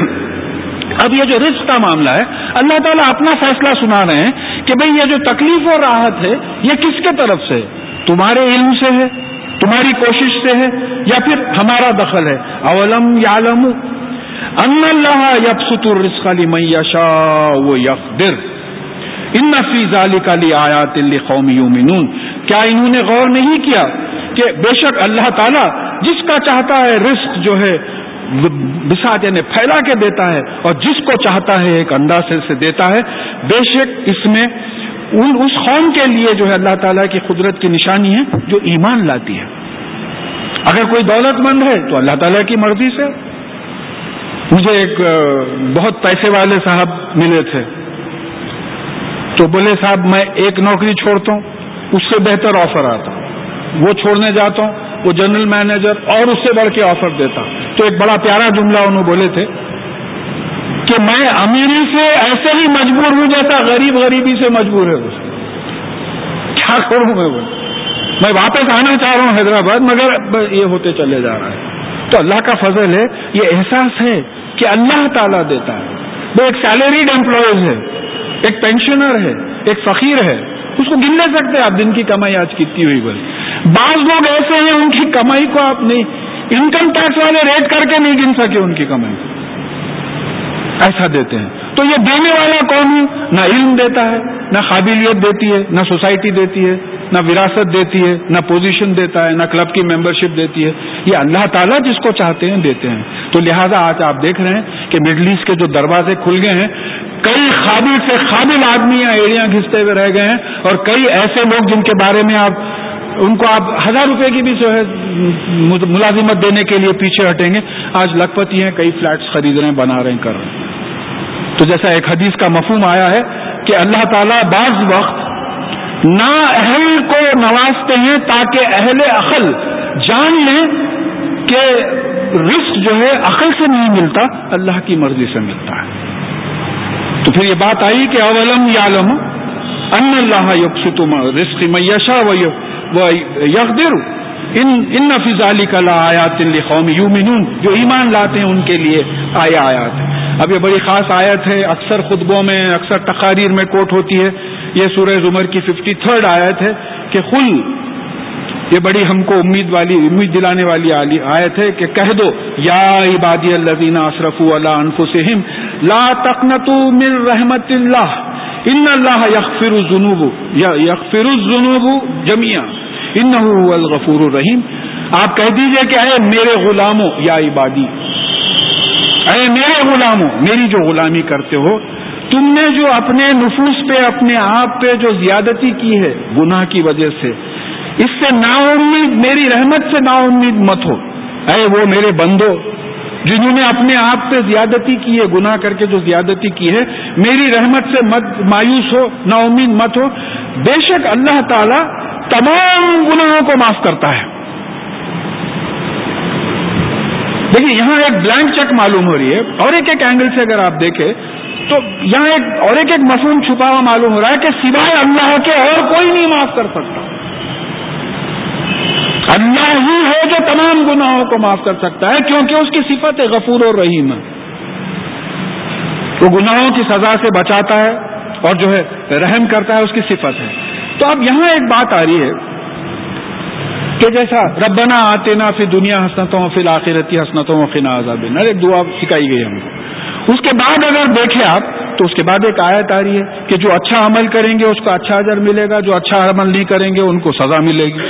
اب یہ جو رزق کا معاملہ ہے, اللہ تعالیٰ اپنا فیصلہ سنا رہے ہیں کہ بھئی یہ جو تکلیف اور راحت ہے یہ کس کے طرف سے, تمہارے علم سے ہے, تمہاری کوشش سے ہے, یا پھر ہمارا دخل ہے. اولم یعلم ان اللہ یبسط الرزق لمن یشاء ویقدر ان فی ذلک لآیات لقوم یؤمنون. کیا انہوں نے غور نہیں کیا کہ بے شک اللہ تعالیٰ جس کا چاہتا ہے رزق جو ہے بساط یعنی پھیلا کے دیتا ہے, اور جس کو چاہتا ہے ایک اندازے سے دیتا ہے. بے شک اس میں ان اس قوم کے لیے جو ہے اللہ تعالیٰ کی قدرت کی نشانی ہے جو ایمان لاتی ہے. اگر کوئی دولت مند ہے تو اللہ تعالیٰ کی مرضی سے. مجھے ایک بہت پیسے والے صاحب ملے تھے, تو بولے صاحب میں ایک نوکری چھوڑتا ہوں, اس سے بہتر آفر آتا, وہ چھوڑنے جاتا ہوں, وہ جنرل مینیجر اور اس سے بڑھ کے آفر دیتا. تو ایک بڑا پیارا جملہ انہوں بولے تھے کہ میں امیری سے ایسے ہی مجبور ہوں جیسا غریب غریبی سے مجبور ہے. کیا کروں میں, میں واپس آنا چاہ رہا ہوں حیدرآباد مگر یہ ہوتے چلے جا رہا ہے. تو اللہ کا فضل ہے, یہ احساس ہے کہ اللہ تعالیٰ دیتا ہے. وہ ایک سیلریڈ امپلائیز ہے, ایک پینشنر ہے, ایک فقیر ہے, اس کو گن نہیں سکتے آپ دن کی کمائی آج کتنی ہوئی بول. بعض لوگ ایسے ہیں ان کی کمائی کو آپ نہیں, انکم ٹیکس والے ریٹ کر کے نہیں گن سکے ان کی کمائی کو, ایسا دیتے ہیں. تو یہ دینے والا کون ہے؟ نہ علم دیتا ہے, نہ قابلیت دیتی ہے, نہ سوسائٹی دیتی ہے, نہ وراثت دیتی ہے, نہ پوزیشن دیتا ہے, نہ کلب کی ممبرشپ دیتی ہے. یہ اللہ تعالیٰ جس کو چاہتے ہیں دیتے ہیں. تو لہٰذا آج آپ دیکھ رہے ہیں کہ مڈل ایسٹ کے جو دروازے کھل گئے ہیں, کئی قابل سے قابل آدمی ایڑیاں گھستے ہوئے رہ گئے ہیں, اور کئی ایسے لوگ جن کے بارے میں آپ ان کو آپ ہزار روپے کی بھی جو ہے ملازمت دینے کے لیے پیچھے ہٹیں گے, آج لکھ پتی ہیں, کئی فلیٹس خرید رہے ہیں, بنا رہے ہیں, کر رہے ہیں. تو جیسا ایک حدیث کا مفہوم آیا ہے کہ اللہ تعالیٰ بعض وقت نا اہل کو نوازتے ہیں تاکہ اہل عقل جان لیں کہ رزق جو ہے عقل سے نہیں ملتا، اللہ کی مرضی سے ملتا ہے. تو پھر یہ بات آئی کہ اولم یعلم ان اللہ یبسط الرزق من یشاء ویقدر ان ان فی ذلک لآیات لقوم یؤمنون، جو ایمان لاتے ہیں ان کے لیے آیا آیات ہے. اب یہ بڑی خاص آیت ہے، اکثر خطبوں میں، اکثر تقاریر میں کوٹ ہوتی ہے. یہ سورہ زمر کی ففٹی تھرڈ آیت ہے کہ قل، یہ بڑی ہم کو امید والی امید دلانے والی آیت ہے کہ کہہ دو یا عبادی الذین اسرفوا علی انفسہم لا تقنطوا من رحمت اللہ ان اللہ یغفر الذنوب یغفر الذنوب جميعا انہ هو الغفور الرحیم. آپ کہہ دیجئے کہ اے میرے غلاموں، یا عبادی، اے میرے غلاموں، میری جو غلامی کرتے ہو، تم نے جو اپنے نفوس پہ، اپنے آپ پہ جو زیادتی کی ہے گناہ کی وجہ سے، اس سے نا امید، میری رحمت سے نا امید مت ہو. اے وہ میرے بندو جنہوں نے اپنے آپ پہ زیادتی کی ہے، گناہ کر کے جو زیادتی کی ہے، میری رحمت سے مت مایوس ہو، نا امید مت ہو. بے شک اللہ تعالی تمام گناہوں کو معاف کرتا ہے. دیکھیے یہاں ایک بلینک چیک معلوم ہو رہی ہے، اور ایک ایک اینگل سے اگر آپ دیکھیں تو یہاں ایک اور ایک ایک مفہوم چھپا ہوا معلوم ہو رہا ہے کہ سوائے اللہ کے اور کوئی نہیں معاف کر سکتا. اللہ ہی ہے جو تمام گناہوں کو معاف کر سکتا ہے، کیونکہ اس کی صفت ہے غفور اور رحیم. وہ گناہوں کی سزا سے بچاتا ہے اور جو ہے رحم کرتا ہے، اس کی صفت ہے. تو اب یہاں ایک بات آ رہی ہے کہ جیسا ربنا آتنا فی دنیا حسنۃ وفی الآخرۃ حسنۃ وقنا عذاب النار، ایک دعا سکھائی گئی ہم کو. اس کے بعد اگر دیکھیں آپ تو اس کے بعد ایک آیت آ رہی ہے کہ جو اچھا عمل کریں گے اس کو اچھا اجر ملے گا، جو اچھا عمل نہیں کریں گے ان کو سزا ملے گی.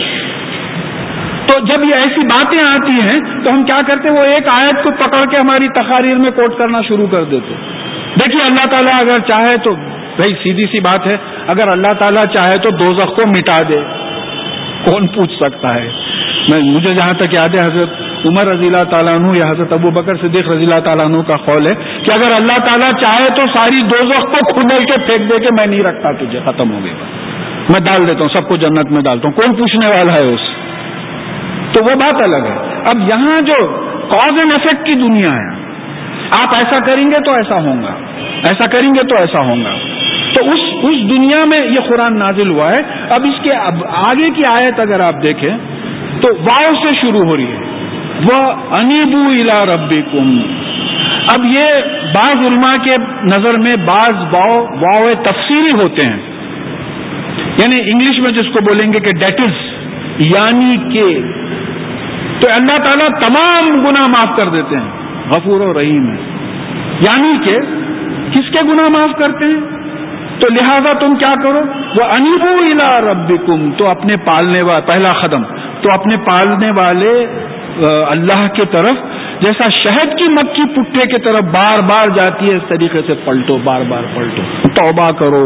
تو جب یہ ایسی باتیں آتی ہیں تو ہم کیا کرتے ہیں، وہ ایک آیت کو پکڑ کے ہماری تقاریر میں کوٹ کرنا شروع کر دیتے. دیکھیے اللہ تعالیٰ اگر چاہے تو، بھائی سیدھی سی بات ہے، اگر اللہ تعالیٰ چاہے تو دوزخ کو مٹا دے، کون پوچھ سکتا ہے. میں مجھے جہاں تک یاد ہے حضرت عمر رضی اللہ تعالیٰ عنہ یا حضرت ابو بکر صدیق رضی اللہ تعالیٰ عنہ کا قول ہے کہ اگر اللہ تعالیٰ چاہے تو ساری دوزخ کو کھودل کے پھینک دے کہ میں نہیں رکھتا تجھے، ختم ہو گئی، میں ڈال دیتا ہوں، سب کو جنت میں ڈالتا ہوں، کون پوچھنے والا ہے اس. تو وہ بات الگ ہے. اب یہاں جو کاز اینڈ افیکٹ کی دنیا ہے، آپ ایسا کریں گے تو ایسا ہوگا، ایسا کریں گے تو ایسا ہوگا. تو اس اس دنیا میں یہ قرآن نازل ہوا ہے. اب اس کے اب آگے کی آیت اگر آپ دیکھیں تو واو سے شروع ہو رہی ہے، وہ انیبو الی ربکم. اب یہ بعض علماء کے نظر میں بعض واو واو تفسیری ہوتے ہیں، یعنی انگلش میں جس کو بولیں گے کہ دیٹ از، یعنی کہ. تو اللہ تعالیٰ تمام گناہ معاف کر دیتے ہیں، غفور و رحیم ہے. یعنی کہ کس کے گناہ معاف کرتے ہیں؟ تو لہذا تم کیا کرو، وہ انیبو الی ربکم، تو اپنے پالنے والے، پہلا قدم تو اپنے پالنے والے اللہ کے طرف، جیسا شہد کی مکھی پٹھے کی طرف بار بار جاتی ہے اس طریقے سے پلٹو، بار بار پلٹو، توبہ کرو.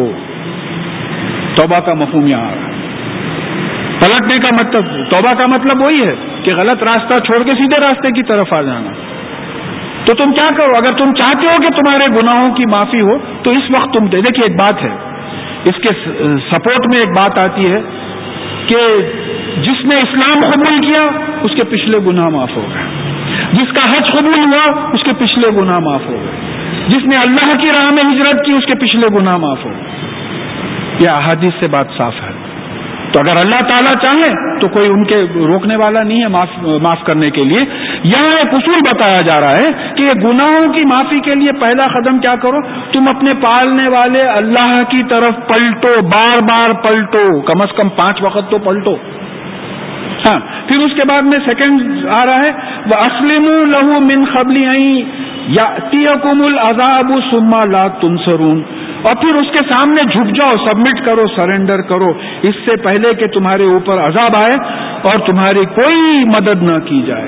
توبہ کا مفہوم یہاں آ رہا ہے. پلٹنے کا مطلب، توبہ کا مطلب وہی ہے کہ غلط راستہ چھوڑ کے سیدھے راستے کی طرف آ جانا. تو تم کیا کرو، اگر تم چاہتے ہو کہ تمہارے گناہوں کی معافی ہو تو اس وقت تم دے. دیکھیے ایک بات ہے، اس کے سپورٹ میں ایک بات آتی ہے کہ جس نے اسلام قبول کیا اس کے پچھلے گناہ معاف ہو گئے، جس کا حج قبول ہوا اس کے پچھلے گناہ معاف ہو گئے، جس نے اللہ کی راہ میں ہجرت کی اس کے پچھلے گناہ معاف ہو گئے. یہ احادیث سے بات صاف ہے. تو اگر اللہ تعالیٰ چاہے تو کوئی ان کے روکنے والا نہیں ہے معاف معاف کرنے کے لیے. یہاں ایک اصول بتایا جا رہا ہے کہ یہ گناہوں کی معافی کے لیے پہلا قدم کیا کرو، تم اپنے پالنے والے اللہ کی طرف پلٹو، بار بار پلٹو، کم از کم پانچ وقت تو پلٹو. ہاں پھر اس کے بعد میں سیکنڈ آ رہا ہے، وَأَسْلِمُوا لَهُ مِنْ قَبْلِ أَنْ يَأْتِيَكُمُ الْعَذَابُ ثُمَّ لَا تُنْصَرُونَ. اور پھر اس کے سامنے جھک جاؤ، سبمٹ کرو، سرنڈر کرو، اس سے پہلے کہ تمہارے اوپر عذاب آئے اور تمہاری کوئی مدد نہ کی جائے.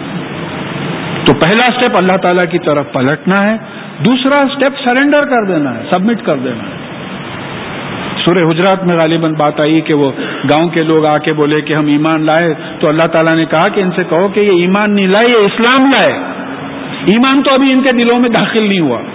تو پہلا سٹیپ اللہ تعالیٰ کی طرف پلٹنا ہے، دوسرا سٹیپ سرنڈر کر دینا ہے، سبمٹ کر دینا ہے. سورہ حجرات میں غالباً بات آئی کہ وہ گاؤں کے لوگ آ کے بولے کہ ہم ایمان لائے، تو اللہ تعالیٰ نے کہا کہ ان سے کہو کہ یہ ایمان نہیں لائے، یہ اسلام لائے. ایمان تو ابھی ان کے دلوں میں داخل نہیں ہوا.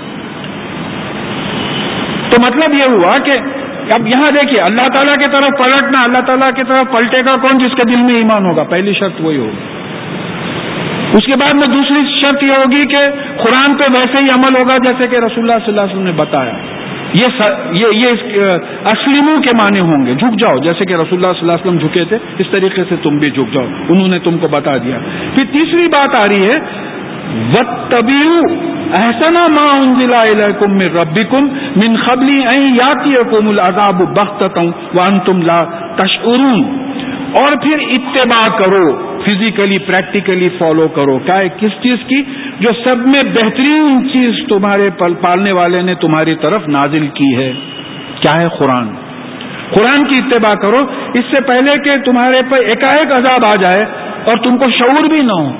تو مطلب یہ ہوا کہ اب یہاں دیکھیے اللہ تعالیٰ کی طرف پلٹنا، اللہ تعالیٰ کی طرف پلٹے گا کون؟ جس کے دل میں ایمان ہوگا. پہلی شرط وہی ہوگی. اس کے بعد میں دوسری شرط یہ ہوگی کہ قرآن پہ ویسے ہی عمل ہوگا جیسے کہ رسول اللہ صلی اللہ علیہ وسلم نے بتایا. یہ یہ, یہ اسلموں کے معنی ہوں گے، جھک جاؤ جیسے کہ رسول اللہ صلی اللہ علیہ وسلم جھکے تھے، اس طریقے سے تم بھی جھک جاؤ، انہوں نے تم کو بتا دیا. پھر تیسری بات آ رہی ہے وَاتَّبِعُوا أَحْسَنَ مَا أُنزِلَ إِلَيْكُم مِّن رَّبِّكُم مِّن قَبْلِ أَن يَأْتِيَكُمُ الْعَذَابُ بَغْتَةً وَأَنتُمْ لَا تَشْعُرُونَ. اور پھر اتباع کرو، فزیکلی پریکٹیکلی فالو کرو. کیا ہے؟ کس چیز کی؟ جو سب میں بہترین چیز تمہارے پالنے والے نے تمہاری طرف نازل کی ہے. کیا ہے؟ قرآن. قرآن کی اتباع کرو اس سے پہلے کہ تمہارے پر ایکائک عذاب آ جائے اور تم کو شعور بھی نہ ہو.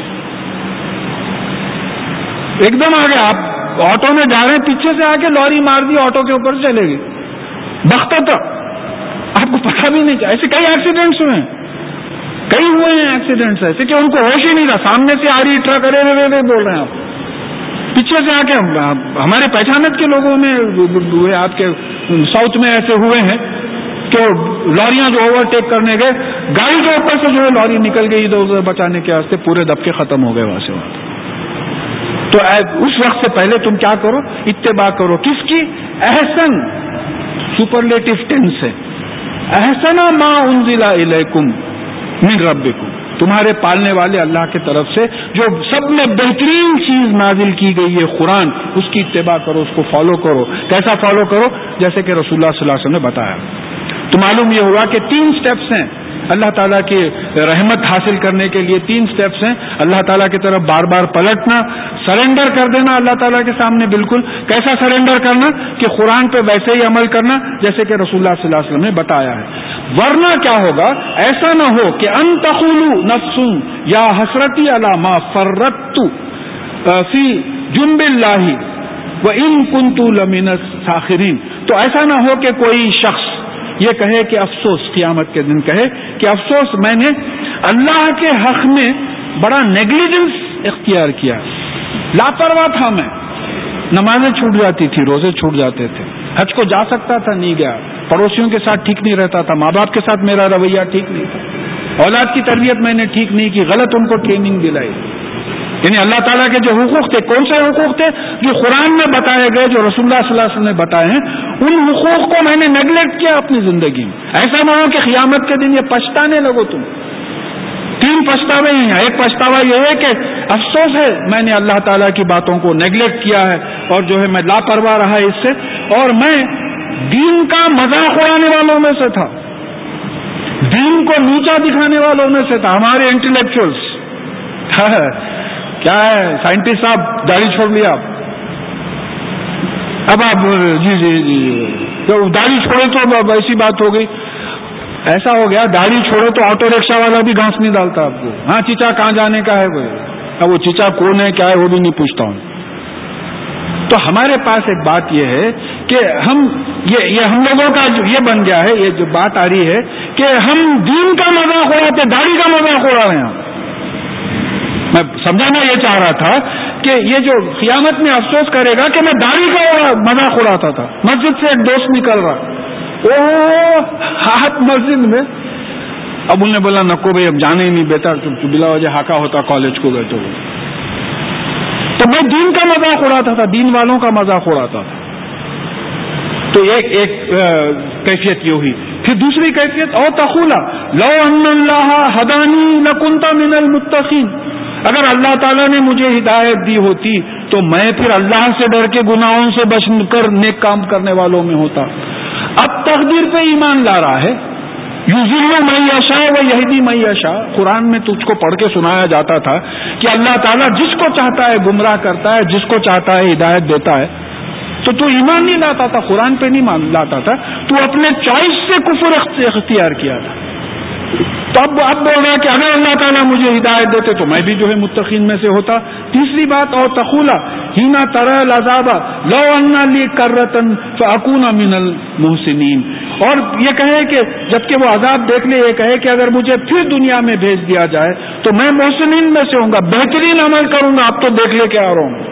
ایک دم آگے آپ آٹو میں جا رہے ہیں، پیچھے سے آ کے لوری مار دی، آٹو کے اوپر چلے گی بختہ، آپ کو پتا بھی نہیں. ایسے کئی ایکسیڈنٹس ہوئے ہیں، کئی ہوئے ہیں ایکسیڈنٹس ایسے کہ ان کو ہوش ہی نہیں تھا. سامنے سے آ رہی ٹرک، ارے رے بول رہے ہیں آپ، پیچھے سے آ کے ہمارے پہچانت کے لوگوں میں ہوئے، آپ کے ساؤتھ میں ایسے ہوئے ہیں کہ لاریاں جو اوورٹیک کرنے گئے، گاڑی کے اوپر سے جو ہے لاری نکل گئی ادھر ادھر بچانے کے واسطے، پورے دبکے ختم ہو گئے وہاں سے وہاں. تو اس وقت سے پہلے تم کیا کرو؟ اتباع کرو. کس کی؟ احسن، سپرلیٹو ٹینس ہے. احسن ما انزل الیکم من ربکم، تمہارے پالنے والے اللہ کی طرف سے جو سب میں بہترین چیز نازل کی گئی ہے قرآن، اس کی اتباع کرو، اس کو فالو کرو. کیسا فالو کرو؟ جیسے کہ رسول اللہ صلی اللہ علیہ وسلم نے بتایا. تو معلوم یہ ہوا کہ تین سٹیپس ہیں اللہ تعالیٰ کی رحمت حاصل کرنے کے لیے. تین سٹیپس ہیں. اللہ تعالیٰ کی طرف بار بار پلٹنا، سرنڈر کر دینا اللہ تعالیٰ کے سامنے. بالکل کیسا سرنڈر کرنا؟ کہ قرآن پہ ویسے ہی عمل کرنا جیسے کہ رسول اللہ صلی اللہ علیہ وسلم نے بتایا ہے. ورنہ کیا ہوگا؟ ایسا نہ ہو کہ ان تقولوا نفس یا حسرتی علی ما فرطت فی جنب اللہ وان کنت لمن الساخرین. تو ایسا نہ ہو کہ کوئی شخص یہ کہے کہ افسوس، قیامت کے دن کہے کہ افسوس، میں نے اللہ کے حق میں بڑا نیگلیجنس اختیار کیا، لاپرواہ تھا، میں نمازیں چھوٹ جاتی تھی، روزے چھوٹ جاتے تھے، حج کو جا سکتا تھا نہیں گیا، پڑوسیوں کے ساتھ ٹھیک نہیں رہتا تھا، ماں باپ کے ساتھ میرا رویہ ٹھیک نہیں تھا، اولاد کی تربیت میں نے ٹھیک نہیں کی، غلط ان کو ٹریننگ دلائی. یعنی اللہ تعالیٰ کے جو حقوق تھے، کون سے حقوق تھے؟ جو قرآن میں بتائے گئے، جو رسول اللہ صلی اللہ علیہ وسلم نے بتائے ہیں، ان حقوق کو میں نے نیگلیکٹ کیا اپنی زندگی میں. ایسا نہ ہو کہ قیامت کے دن یہ پچھتانے لگو تم. تین پچھتاوے ہی ہیں. ایک پچھتاوا یہ ہے کہ افسوس ہے میں نے اللہ تعالیٰ کی باتوں کو نیگلیکٹ کیا ہے اور جو ہے میں لاپرواہ رہا اس سے، اور میں دین کا مذاق اڑانے والوں میں سے تھا، دین کو نیچا دکھانے والوں میں سے تھا. ہمارے انٹلیکچوئلس کیا ہے، سائنٹسٹ صاحب داڑھی چھوڑ لیا اب آپ، جی جی جی داڑھی چھوڑے تو اب ایسی بات ہو گئی، ایسا ہو گیا داڑھی چھوڑے تو آٹو رکشا والا بھی گھاس نہیں ڈالتا آپ کو. ہاں چیچا کہاں جانے کا ہے وہ، اب وہ چیچا کون ہے کیا ہے وہ بھی نہیں پوچھتا ہوں. تو ہمارے پاس ایک بات یہ ہے کہ ہم یہ یہ ہم لوگوں کا یہ بن گیا ہے، یہ جو بات آ رہی ہے کہ ہم دین کا مذاق اڑاتے، داڑھی کا مذاق اڑا رہے ہیں. میں سمجھانا یہ چاہ رہا تھا کہ یہ جو قیامت میں افسوس کرے گا کہ میں داڑھی کا مذاق اڑاتا تھا. مسجد سے ایک دوست نکل رہا، او ہاتھ مسجد میں، اب انہوں نے بولا نکو بھائی اب جانے ہی نہیں بیٹا، بلا وجہ ہاکا ہوتا کالج کو گئے تو تو میں دین کا مذاق اڑاتا تھا، دین والوں کا مذاق اڑاتا تھا. تو ایک ایک کیفیت یہ ہوئی. پھر دوسری کیفیت او تقولا لو ان اللہ ہدانی لکنت من المتقین، اگر اللہ تعالیٰ نے مجھے ہدایت دی ہوتی تو میں پھر اللہ سے ڈر کے گناہوں سے بچ کر نیک کام کرنے والوں میں ہوتا. اب تقدیر پہ ایمان لا رہا ہے. یذل من یشاء و یہدی من یشاء، قرآن میں تجھ کو پڑھ کے سنایا جاتا تھا کہ اللہ تعالیٰ جس کو چاہتا ہے گمراہ کرتا ہے، جس کو چاہتا ہے ہدایت دیتا ہے. تو تو ایمان نہیں لاتا تھا، قرآن پہ نہیں لاتا تھا، تو اپنے چوائس سے کفر اختیار کیا تھا. تو اب اب بول رہا ہے کہ اگر اللہ تعالیٰ مجھے ہدایت دیتے تو میں بھی جو ہے متقین میں سے ہوتا. تیسری بات اور تقولا ہینا ترى العذاب لو ان لی کرۃ فاکون من المحسنین، اور یہ کہے کہ جبکہ وہ عذاب دیکھ لے یہ کہے کہ اگر مجھے پھر دنیا میں بھیج دیا جائے تو میں محسنین میں سے ہوں گا، بہترین عمل کروں گا. اب تو دیکھ لے کے آ رہا ہوں.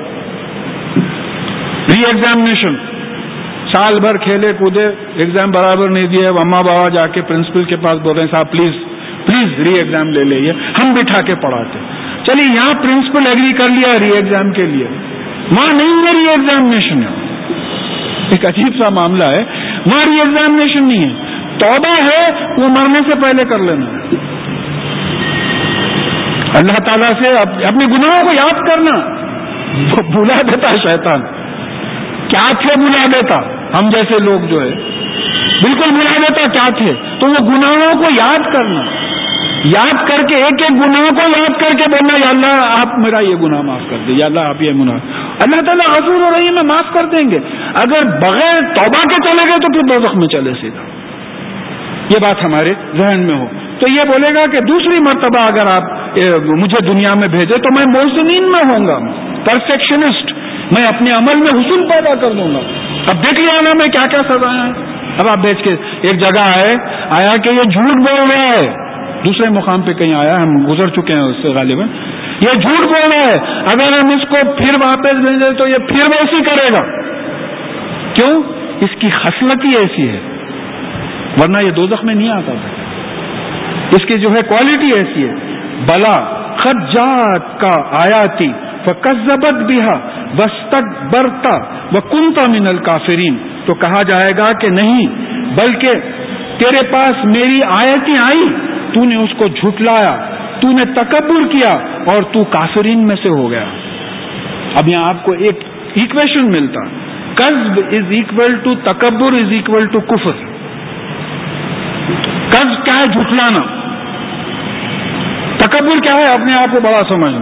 ری ایگزامینیشن، سال بھر کھیلے کودے، ایگزام برابر نہیں دیے، اما بابا جا کے پرنسپل کے پاس بول رہے ہیں صاحب پلیز پلیز ری ایگزام لے لے. ہم بٹھا کے پڑھاتے، چلیے یہاں پرنسپل ایگری کر لیا ری ایگزام کے لیے، وہاں نہیں ہے ری ایگزامینیشن ہے، ایک عجیب سا معاملہ ہے، وہاں ری ایگزامینیشن نہیں ہے، توبہ ہے وہ مرنے سے پہلے کر لینا ہے، اللہ تعالیٰ سے اپنے گناہوں کو یاد کرنا، وہ بلا دیتا شیطان، کیا تھے بلا دیتا، ہم جیسے لوگ جو ہے بالکل بلا دیتا کیا تھے، تو وہ گناہوں کو یاد کرنا، یاد کر کے ایک ایک گناہ کو یاد کر کے بولنا یا اللہ آپ میرا یہ گناہ معاف کر دیں، یا اللہ آپ یہ گناہ، اللہ تعالیٰ غفور و رحیم میں معاف کر دیں گے۔ اگر بغیر توبہ کے چلے گئے تو پھر دوزخ میں چلے سیدھا، یہ بات ہمارے ذہن میں ہو۔ تو یہ بولے گا کہ دوسری مرتبہ اگر آپ مجھے دنیا میں بھیجے تو میں محسنین میں ہوں گا، پرفیکشنسٹ، میں اپنے عمل میں حسن پیدا کر دوں گا۔ اب دیکھ لیا نا میں کیا کیا سزائیں ہیں، اب آپ بیچ کے ایک جگہ آئے آیا کہ یہ جھوٹ بول رہا ہے، دوسرے مقام پہ کہیں آیا، ہم گزر چکے ہیں اس سے غالباً، یہ جھوٹ بول رہا ہے، اگر ہم اس کو پھر واپس بھیجیں تو یہ پھر ویسی کرے گا، کیوں؟ اس کی خصلت ہی ایسی ہے، ورنہ یہ دوزخ میں نہیں آتا تھا، اس کی جو ہے کوالٹی ایسی ہے۔ بلا قد جاءت کا آیاتی فکذبت بها واستکبرت وکنت من الکافرین، تو کہا جائے گا کہ نہیں، بلکہ تیرے پاس میری آیتیں آئی، تو نے اس کو جھٹلایا، تو نے تکبر کیا اور تو کافرین میں سے ہو گیا۔ اب یہاں آپ کو ایک ایکویشن ملتا، کذب از اکول ٹو تکبر از اکول ٹو کفر۔ کذب کیا ہے؟ جھٹلانا۔ تکبر کیا ہے؟ اپنے آپ کو بڑا سمجھنا۔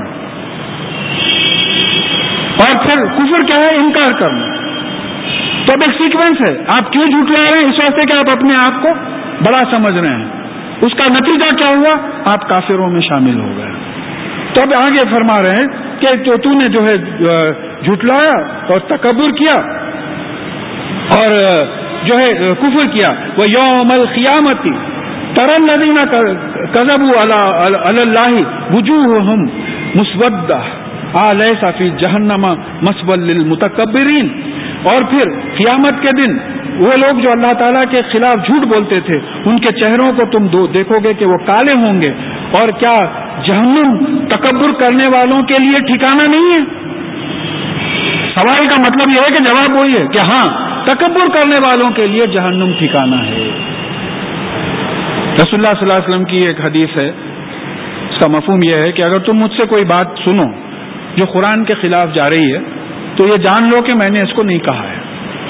اور پھر کفر کیا ہے؟ انکار کرنا۔ تو اب ایک سیکوینس ہے، آپ کیوں جھٹلا رہے ہیں؟ اس واسطے کہ آپ اپنے آپ کو بڑا سمجھ رہے ہیں، اس کا نتیجہ کیا ہوا؟ آپ کافروں میں شامل ہو گئے۔ تو اب آگے فرما رہے ہیں کہ جو تو نے جو ہے جھٹلایا اور تکبر کیا اور جو ہے کفر کیا، وہ یوم القیامت تری الذین کذبوا علی اللہ وجوہہم مسودہ الیس فی جہنم مثوی للمتکبرین، اور پھر قیامت کے دن وہ لوگ جو اللہ تعالیٰ کے خلاف جھوٹ بولتے تھے ان کے چہروں کو تم دو دیکھو گے کہ وہ کالے ہوں گے، اور کیا جہنم تکبر کرنے والوں کے لیے ٹھکانہ نہیں ہے؟ سوال کا مطلب یہ ہے کہ جواب وہی ہے کہ ہاں، تکبر کرنے والوں کے لیے جہنم ٹھکانہ ہے۔ رسول اللہ صلی اللہ علیہ وسلم کی ایک حدیث ہے، اس کا مفہوم یہ ہے کہ اگر تم مجھ سے کوئی بات سنو جو قرآن کے خلاف جا رہی ہے تو یہ جان لو کہ میں نے اس کو نہیں کہا ہے۔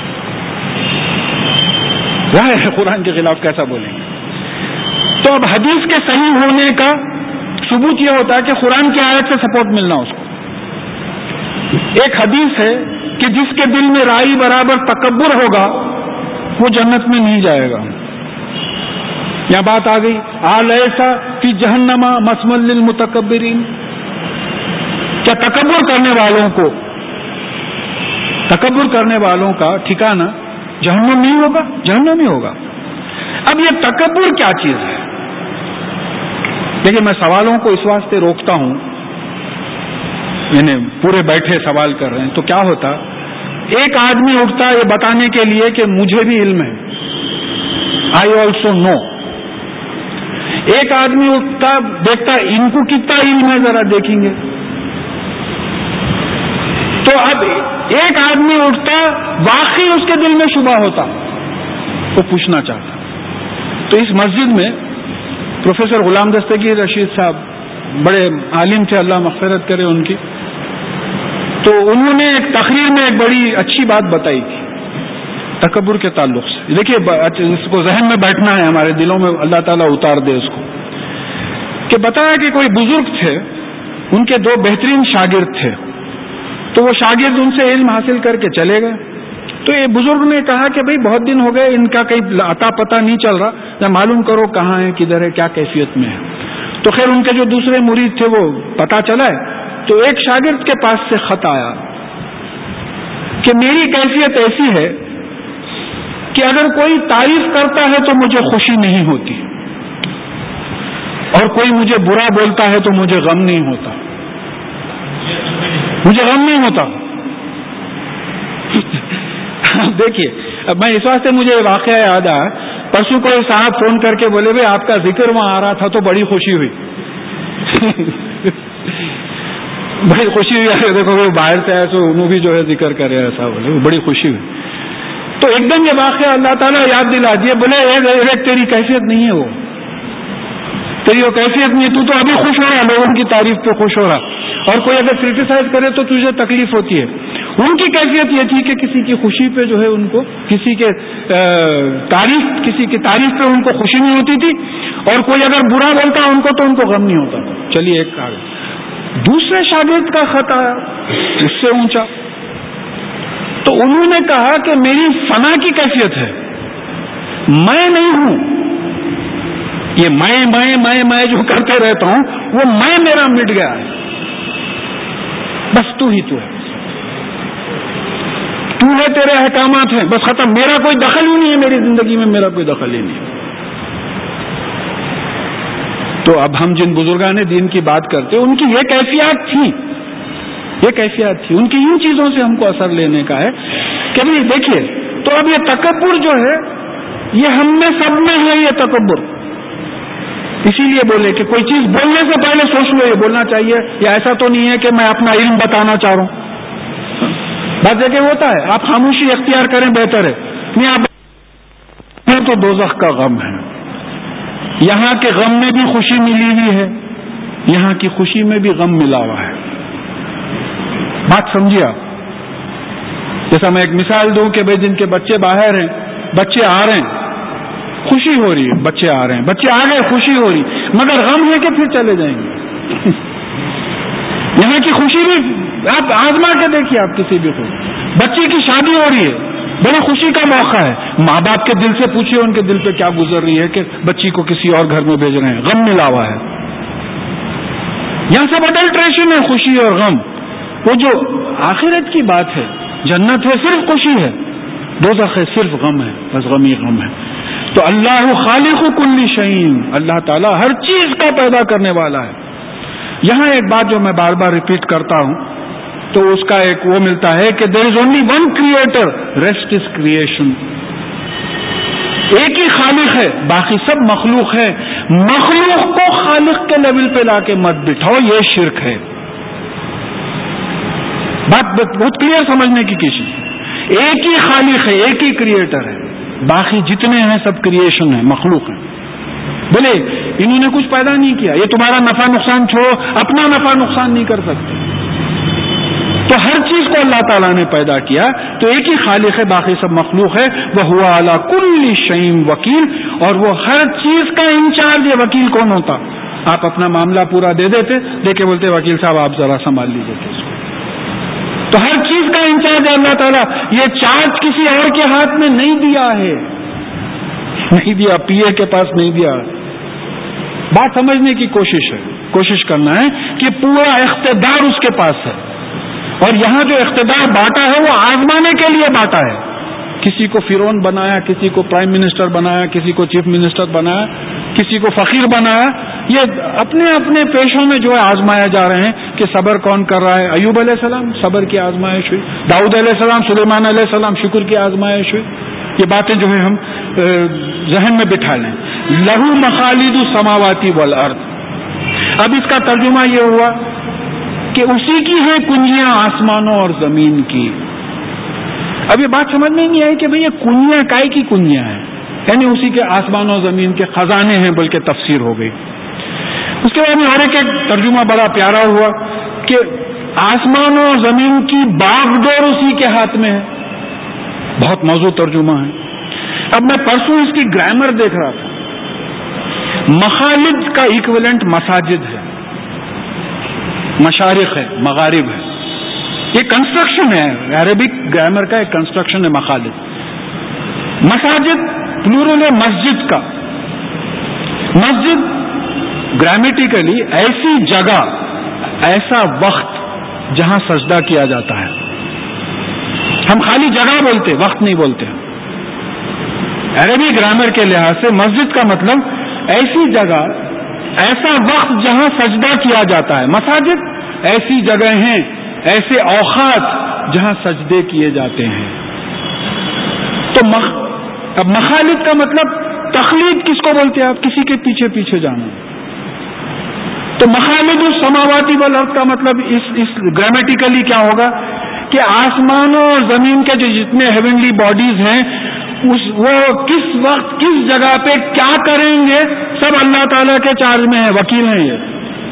ظاہر ہے قرآن کے خلاف کیسا بولیں گے؟ تو اب حدیث کے صحیح ہونے کا ثبوت یہ ہوتا ہے کہ قرآن کی آیت سے سپورٹ ملنا اس کو۔ ایک حدیث ہے کہ جس کے دل میں رائی برابر تکبر ہوگا وہ جنت میں نہیں جائے گا۔ یہاں بات آ گئی، الیس فی جہنم مثوی للمتکبرین، کیا تکبر کرنے والوں کو تکبر کرنے والوں کا ٹھکانہ جہنم نہیں ہوگا؟ جہنم ہی ہوگا۔ اب یہ تکبر کیا چیز ہے؟ لیکن میں سوالوں کو اس واسطے روکتا ہوں، یعنی پورے بیٹھے سوال کر رہے ہیں تو کیا ہوتا، ایک آدمی اٹھتا یہ بتانے کے لیے کہ مجھے بھی علم ہے، آئی آلسو نو، ایک آدمی اٹھتا دیکھتا ان کو کتنا علم ہے ذرا دیکھیں گے، تو اب ایک آدمی اٹھتا واقعی اس کے دل میں شبہ ہوتا، وہ پوچھنا چاہتا۔ تو اس مسجد میں پروفیسر غلام دستگیر رشید صاحب بڑے عالم تھے، اللہ مغفرت کرے ان کی، تو انہوں نے ایک تقریر میں ایک بڑی اچھی بات بتائی تھی تکبر کے تعلق سے۔ دیکھیے اس کو ذہن میں بیٹھنا ہے، ہمارے دلوں میں اللہ تعالیٰ اتار دے اس کو، کہ بتایا کہ کوئی بزرگ تھے، ان کے دو بہترین شاگرد تھے، تو وہ شاگرد ان سے علم حاصل کر کے چلے گئے، تو یہ بزرگ نے کہا کہ بھئی بہت دن ہو گئے، ان کا کہیں اتا پتہ نہیں چل رہا، یا معلوم کرو کہاں ہے، کدھر ہے، کیا کیفیت میں ہے۔ تو خیر ان کے جو دوسرے مرید تھے وہ پتہ چلا ہے، تو ایک شاگرد کے پاس سے خط آیا کہ میری کیفیت ایسی ہے کہ اگر کوئی تعریف کرتا ہے تو مجھے خوشی نہیں ہوتی، اور کوئی مجھے برا بولتا ہے تو مجھے غم نہیں ہوتا، مجھے غم نہیں ہوتا۔ دیکھیے اب میں اس واسطے مجھے واقعہ یاد آیا، پرسوں کوئی صاحب فون کر کے بولے بھائی آپ کا ذکر وہاں آ رہا تھا تو بڑی خوشی ہوئی۔ بڑی خوشی ہوئی. دیکھو وہ باہر سے آئے تو انہوں بھی جو ہے ذکر کرے ایسا بولے, وہ بڑی خوشی ہوئی. تو ایک دم یہ واقعہ اللہ تعالیٰ یاد دلا دیے, بولے ایک تیری کیفیت نہیں ہے, وہ تیری وہ کیفیت نہیں ہے, تو تو ابھی خوش ہو رہا, لوگوں کی تعریف پہ خوش ہو رہا, اور کوئی اگر کرٹیسائز کرے تو تجھے تکلیف ہوتی ہے. ان کی کیفیت یہ تھی کہ کسی کی خوشی پہ جو ہے ان کو, کسی کے تعریف کسی کی تعریف پہ ان کو خوشی نہیں ہوتی تھی, اور کوئی اگر برا بولتا ان کو تو ان کو غم نہیں ہوتا. چلیے ایک آگے. دوسرے شاگرد کا خط آیا اس سے اونچا, تو انہوں نے کہا کہ میری فنا کی کیفیت ہے, میں نہیں ہوں, یہ میں میں میں میں جو کرتے رہتا ہوں وہ میں میرا مٹ گیا ہے, بس تو ہی تو ہے, تو ہے, تیرے احکامات ہیں, بس ختم, میرا کوئی دخل ہی نہیں ہے, میری زندگی میں میرا کوئی دخل ہی نہیں ہے. تو اب ہم جن بزرگان دین کی بات کرتے ان کی یہ کیفیات تھی, یہ کیفیات تھی ان کی, ان چیزوں سے ہم کو اثر لینے کا ہے کہ بھائی دیکھیے. تو اب یہ تکبر جو ہے یہ ہم میں سب میں ہے, یہ تکبر. اسی لیے بولے کہ کوئی چیز بولنے سے پہلے سوچ لو یہ بولنا چاہیے, یا ایسا تو نہیں ہے کہ میں اپنا علم بتانا چاہ رہا ہوں. بات جگہ ہوتا ہے, آپ خاموشی اختیار کریں بہتر ہے. نہیں آپ تو دوزخ کا غم ہے, یہاں کے غم میں بھی خوشی ملی ہوئی ہے, یہاں کی خوشی میں بھی غم ملا ہوا ہے. بات سمجھیے آپ. جیسا میں ایک مثال دوں کہ بھائی جن کے بچے باہر ہیں, بچے آ رہے ہیں, خوشی ہو رہی ہے, بچے آ رہے ہیں, بچے آ گئے, خوشی ہو رہی, مگر غم ہے کہ پھر چلے جائیں گے. یہاں کی خوشی بھی آپ آزما کے دیکھیے, آپ کسی بھی کو, بچے کی شادی ہو رہی ہے, بڑی خوشی کا موقع ہے, ماں باپ کے دل سے پوچھیے ان کے دل پہ کیا گزر رہی ہے کہ بچی کو کسی اور گھر میں بھیج رہے ہیں, غم ملا ہوا ہے. یہاں سب اڈلٹریشن ہے, خوشی اور غم. وہ جو آخرت کی بات ہے, جنت ہے صرف خوشی ہے, دوزخ ہے صرف غم ہے, بس غم ہی غم ہے. تو اللہ خالق کل شیء, اللہ تعالیٰ ہر چیز کا پیدا کرنے والا ہے. یہاں ایک بات جو میں بار بار ریپیٹ کرتا ہوں تو اس کا ایک وہ ملتا ہے کہ there is only one creator, rest is creation. ایک ہی خالق ہے, باقی سب مخلوق ہے. مخلوق کو خالق کے لیول پہ لا کے مت بٹھاؤ, یہ شرک ہے. بات بہت کلیئر سمجھنے کی کوشش. ایک ہی خالق ہے, ایک ہی کریٹر ہے, باقی جتنے ہیں سب کریشن ہیں, مخلوق ہیں. بولے انہوں نے کچھ پیدا نہیں کیا, یہ تمہارا نفع نقصان چھوڑو, اپنا نفع نقصان نہیں کر سکتے. تو ہر چیز کو اللہ تعالیٰ نے پیدا کیا, تو ایک ہی خالق ہے, باقی سب مخلوق ہے. وہ ہوا علی کل شیء وکیل, اور وہ ہر چیز کا انچارج ہے. وکیل کون ہوتا؟ آپ اپنا معاملہ پورا دے دیتے, دے کے بولتے وکیل صاحب آپ ذرا سنبھال لیجیے اس کو. تو ہر چیز کا انچارج ہے اللہ تعالیٰ. یہ چارج کسی اور کے ہاتھ میں نہیں دیا ہے, نہیں دیا, پی اے کے پاس نہیں دیا. بات سمجھنے کی کوشش ہے, کوشش کرنا ہے کہ پورا اقتدار اس کے پاس ہے, اور یہاں جو اقتدار بانٹا ہے وہ آزمانے کے لیے بانٹا ہے. کسی کو فرعون بنایا, کسی کو پرائم منسٹر بنایا, کسی کو چیف منسٹر بنایا, کسی کو فقیر بنایا. یہ اپنے اپنے پیشوں میں جو ہے آزمائے جا رہے ہیں کہ صبر کون کر رہا ہے. ایوب علیہ السلام صبر کی آزمائش ہوئی, داؤد علیہ السلام, سلیمان علیہ السلام شکر کی آزمائش ہوئی. یہ باتیں جو ہے ہم ذہن میں بٹھا لیں. لہو مخالید السماواتی والارض. اب اس کا ترجمہ یہ ہوا کہ اسی کی ہیں کنجیاں آسمانوں اور زمین کی. اب یہ بات سمجھ میں نہیں آئی کہ بھئی یہ کنجیاں کائے کی کنجیاں ہیں, یعنی اسی کے آسمانوں زمین کے خزانے ہیں, بلکہ تفسیر ہو گئی. اس کے بعد میں اور ایک ترجمہ بڑا پیارا ہوا کہ آسمانوں اور زمین کی باغ ڈور اسی کے ہاتھ میں ہے. بہت موزوں ترجمہ ہے. اب میں پرسوں اس کی گرامر دیکھ رہا تھا. مخالد کا ایکویلنٹ مساجد ہے, مشارق ہے, مغارب ہے. یہ کنسٹرکشن ہے, عربک گرامر کا ایک کنسٹرکشن ہے مخالد. مساجد پلورل ہے مسجد کا. مسجد گرامیٹیکلی ایسی جگہ, ایسا وقت جہاں سجدہ کیا جاتا ہے. ہم خالی جگہ بولتے, وقت نہیں بولتے. عربی گرامر کے لحاظ سے مسجد کا مطلب ایسی جگہ, ایسا وقت جہاں سجدہ کیا جاتا ہے. مساجد ایسی جگہ ہیں, ایسے اوقات جہاں سجدے کیے جاتے ہیں. تو مخ... اب مخالد کا مطلب تخلید کس کو بولتے ہیں آپ؟ کسی کے پیچھے پیچھے جانا. تو مخالد السماواتی والارض کا مطلب اس اس گرامیٹیکلی کیا ہوگا کہ آسمانوں اور زمین کے جو جتنے ہیونلی باڈیز ہیں اس وہ کس وقت کس جگہ پہ کیا کریں گے سب اللہ تعالیٰ کے چارج میں ہے، وکیل ہیں یہ.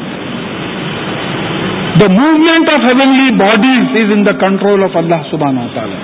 The movement of heavenly bodies is in the control of Allah subhanahu wa ta'ala.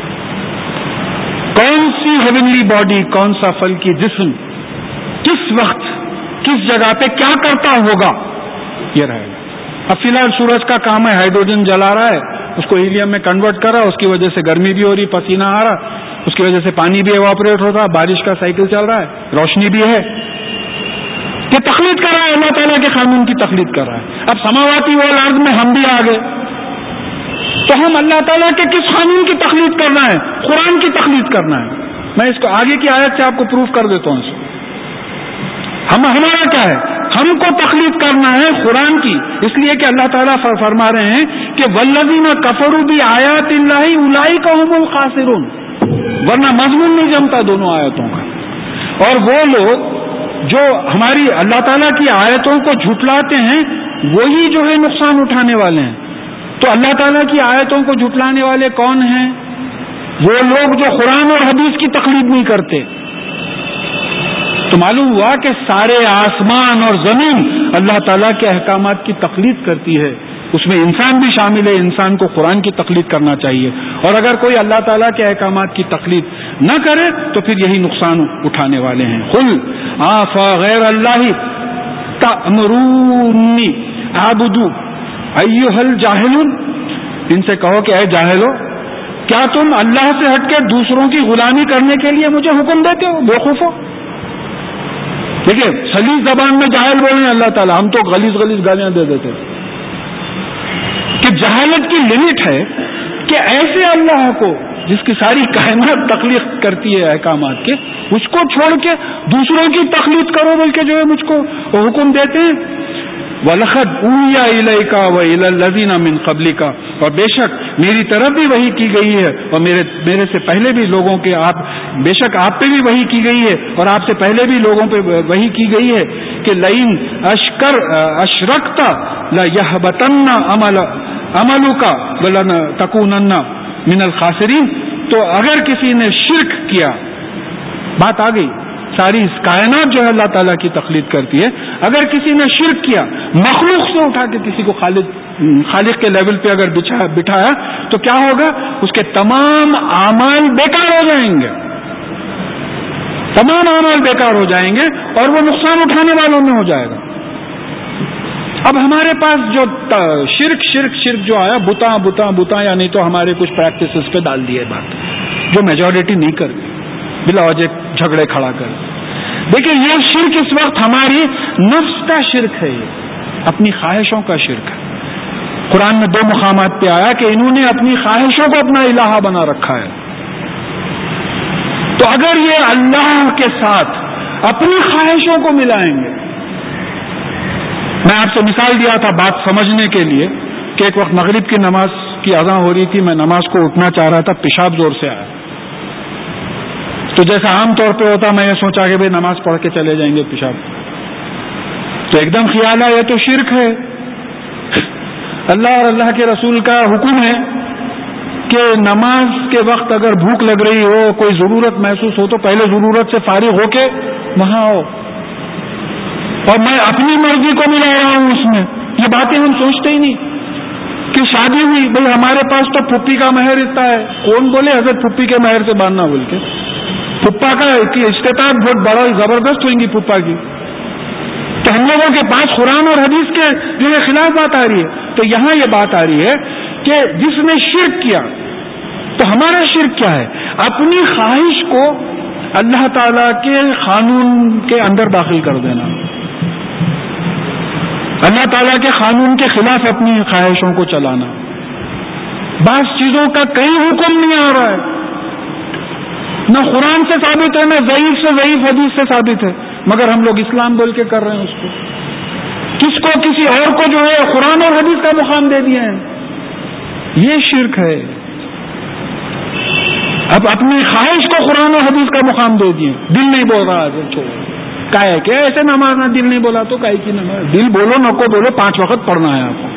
کون سی heavenly body، کون سا فلکی جسم کس وقت کس جگہ پہ کیا کرتا ہوگا یہ رہے گا. اب فی الحال سورج کا کام ہے ہائیڈروجن جلا رہا ہے، اس کو ہیلیم میں کنورٹ کر رہا ہے، اس کی وجہ سے گرمی بھی ہو رہی، پسینہ آ رہا، اس کی وجہ سے پانی بھی ایواپوریٹ ہوتا، بارش کا سائیکل چل رہا ہے، روشنی بھی ہے. یہ تخلیق کر رہا ہے، اللہ تعالیٰ کے قانون کی تخلیق کر رہا ہے. اب سماواتی والارض میں ہم بھی آ گئے تو ہم اللہ تعالیٰ کے کس قانون کی تخلیق کرنا ہے؟ قرآن کی تخلیق کرنا ہے. میں اس کو آگے کی آیت سے آپ کو پروف کر دیتا ہوں. ہم ہمارا کیا ہے؟ ہم کو تخلیق کرنا ہے قرآن کی، اس لیے کہ اللہ تعالیٰ فرما رہے ہیں کہ والذین کفروا بآیات اللہ اولئک هم الخاسرون، ورنہ مضمون نہیں جمتا دونوں آیتوں کا. اور وہ لوگ جو ہماری اللہ تعالیٰ کی آیتوں کو جھٹلاتے ہیں وہی جو ہے نقصان اٹھانے والے ہیں. تو اللہ تعالیٰ کی آیتوں کو جھٹلانے والے کون ہیں؟ وہ لوگ جو قرآن اور حدیث کی تقلید نہیں کرتے. تو معلوم ہوا کہ سارے آسمان اور زمین اللہ تعالیٰ کے احکامات کی تقلید کرتی ہے، اس میں انسان بھی شامل ہے. انسان کو قرآن کی تقلید کرنا چاہیے، اور اگر کوئی اللہ تعالیٰ کے احکامات کی تقلید نہ کرے تو پھر یہی نقصان اٹھانے والے ہیں. قل افغیر اللہ تأمرونی اعبد ایھا الجاہلون، ان سے کہو کہ اے جاہلو، کیا تم اللہ سے ہٹ کے دوسروں کی غلامی کرنے کے لیے مجھے حکم دیتے ہو؟ بیوقوفو. دیکھیے سلیس زبان میں جاہل بول رہے ہیں اللہ تعالیٰ، ہم تو غلیظ غلیظ گالیاں دے دیتے کہ جہالت کی لمٹ ہے کہ ایسے اللہ کو جس کی ساری کائنات تخلیق کرتی ہے احکامات کے، اس کو چھوڑ کے دوسروں کی تخلیق کرو بول کے جو ہے مجھ کو حکم دیتے ہیں. وَلَقَدْ أُوحِيَ إِلَيْكَ وَإِلَى الَّذِينَ مِن قَبْلِكَ، اور بے شک میری طرف بھی وحی کی گئی ہے اور میرے میرے سے پہلے بھی لوگوں کے، آپ بے شک آپ پہ بھی وحی کی گئی ہے اور آپ سے پہلے بھی لوگوں پہ وحی کی گئی ہے کہ لئن اشکر اشرکت لَيَحْبَطَنَّ عَمَلُكَ وَلَتَكُونَنَّ مِنَ الْخَاسِرِينَ. تو اگر کسی نے شرک کیا، بات آ گئی، ساری اس کائنات جو ہے اللہ تعالیٰ کی تخلیق کرتی ہے، اگر کسی نے شرک کیا، مخلوق سے اٹھا کے کسی کو خالق خالق کے لیول پہ اگر بٹھایا تو کیا ہوگا؟ اس کے تمام اعمال بیکار ہو جائیں گے، تمام اعمال بیکار ہو جائیں گے اور وہ نقصان اٹھانے والوں میں ہو جائے گا. اب ہمارے پاس جو شرک شرک شرک جو آیا، بتا بتا بتا، یا نہیں تو ہمارے کچھ پریکٹسز پہ ڈال دیے بات جو میجورٹی نہیں کرتی، بلا وجہ جھگڑے کھڑا کر. دیکھیں یہ شرک اس وقت ہماری نفس کا شرک ہے، یہ اپنی خواہشوں کا شرک ہے. قرآن میں دو مقامات پہ آیا کہ انہوں نے اپنی خواہشوں کو اپنا الہہ بنا رکھا ہے. تو اگر یہ اللہ کے ساتھ اپنی خواہشوں کو ملائیں گے، میں آپ سے مثال دیا تھا بات سمجھنے کے لیے کہ ایک وقت مغرب کی نماز کی اذان ہو رہی تھی، میں نماز کو اٹھنا چاہ رہا تھا، پیشاب زور سے آیا. تو جیسا عام طور پہ ہوتا میں یہ سوچا کہ بھائی نماز پڑھ کے چلے جائیں گے پیشاب، تو ایک دم خیال آیا یہ تو شرک ہے. اللہ اور اللہ کے رسول کا حکم ہے کہ نماز کے وقت اگر بھوک لگ رہی ہو، کوئی ضرورت محسوس ہو تو پہلے ضرورت سے فارغ ہو کے وہاں آؤ، اور میں اپنی مرضی کو ملا رہا ہوں اس میں. یہ باتیں ہم سوچتے ہی نہیں کہ شادی ہوئی، بھائی ہمارے پاس تو پھپھی کا مہر اتنا ہے، کون بولے حضرت پھپھی کے مہر سے باندھنا بول کے؟ پھپھا کا استطاعت بہت بڑا زبردست ہوئیں گی پھپھا کی. تو ہم لوگوں کے پاس قرآن اور حدیث کے جو ہے خلاف بات آ رہی ہے. تو یہاں یہ بات آ رہی ہے کہ جس نے شرک کیا، تو ہمارا شرک کیا ہے؟ اپنی خواہش کو اللہ تعالی کے قانون کے اندر داخل کر دینا، اللہ تعالیٰ کے قانون کے خلاف اپنی خواہشوں کو چلانا. بعض چیزوں کا کہیں حکم نہیں آ رہا ہے، نہ قرآن سے ثابت ہے، نہ ضعیف سے ضعیف حدیث سے ثابت ہے، مگر ہم لوگ اسلام بول کے کر رہے ہیں اس کو. کس کو؟ کسی اور کو جو ہے قرآن اور حدیث کا مقام دے دیا ہے. یہ شرک ہے. اب اپنی خواہش کو قرآن اور حدیث کا مقام دے دیے، دل نہیں بول رہا ہے، چھوڑو. کائے کہ ایسے نماز نہ دل نہیں بولا تو کائے کی نماز؟ دل بولو نہ کو بولو پانچ وقت پڑھنا ہے آپ کو.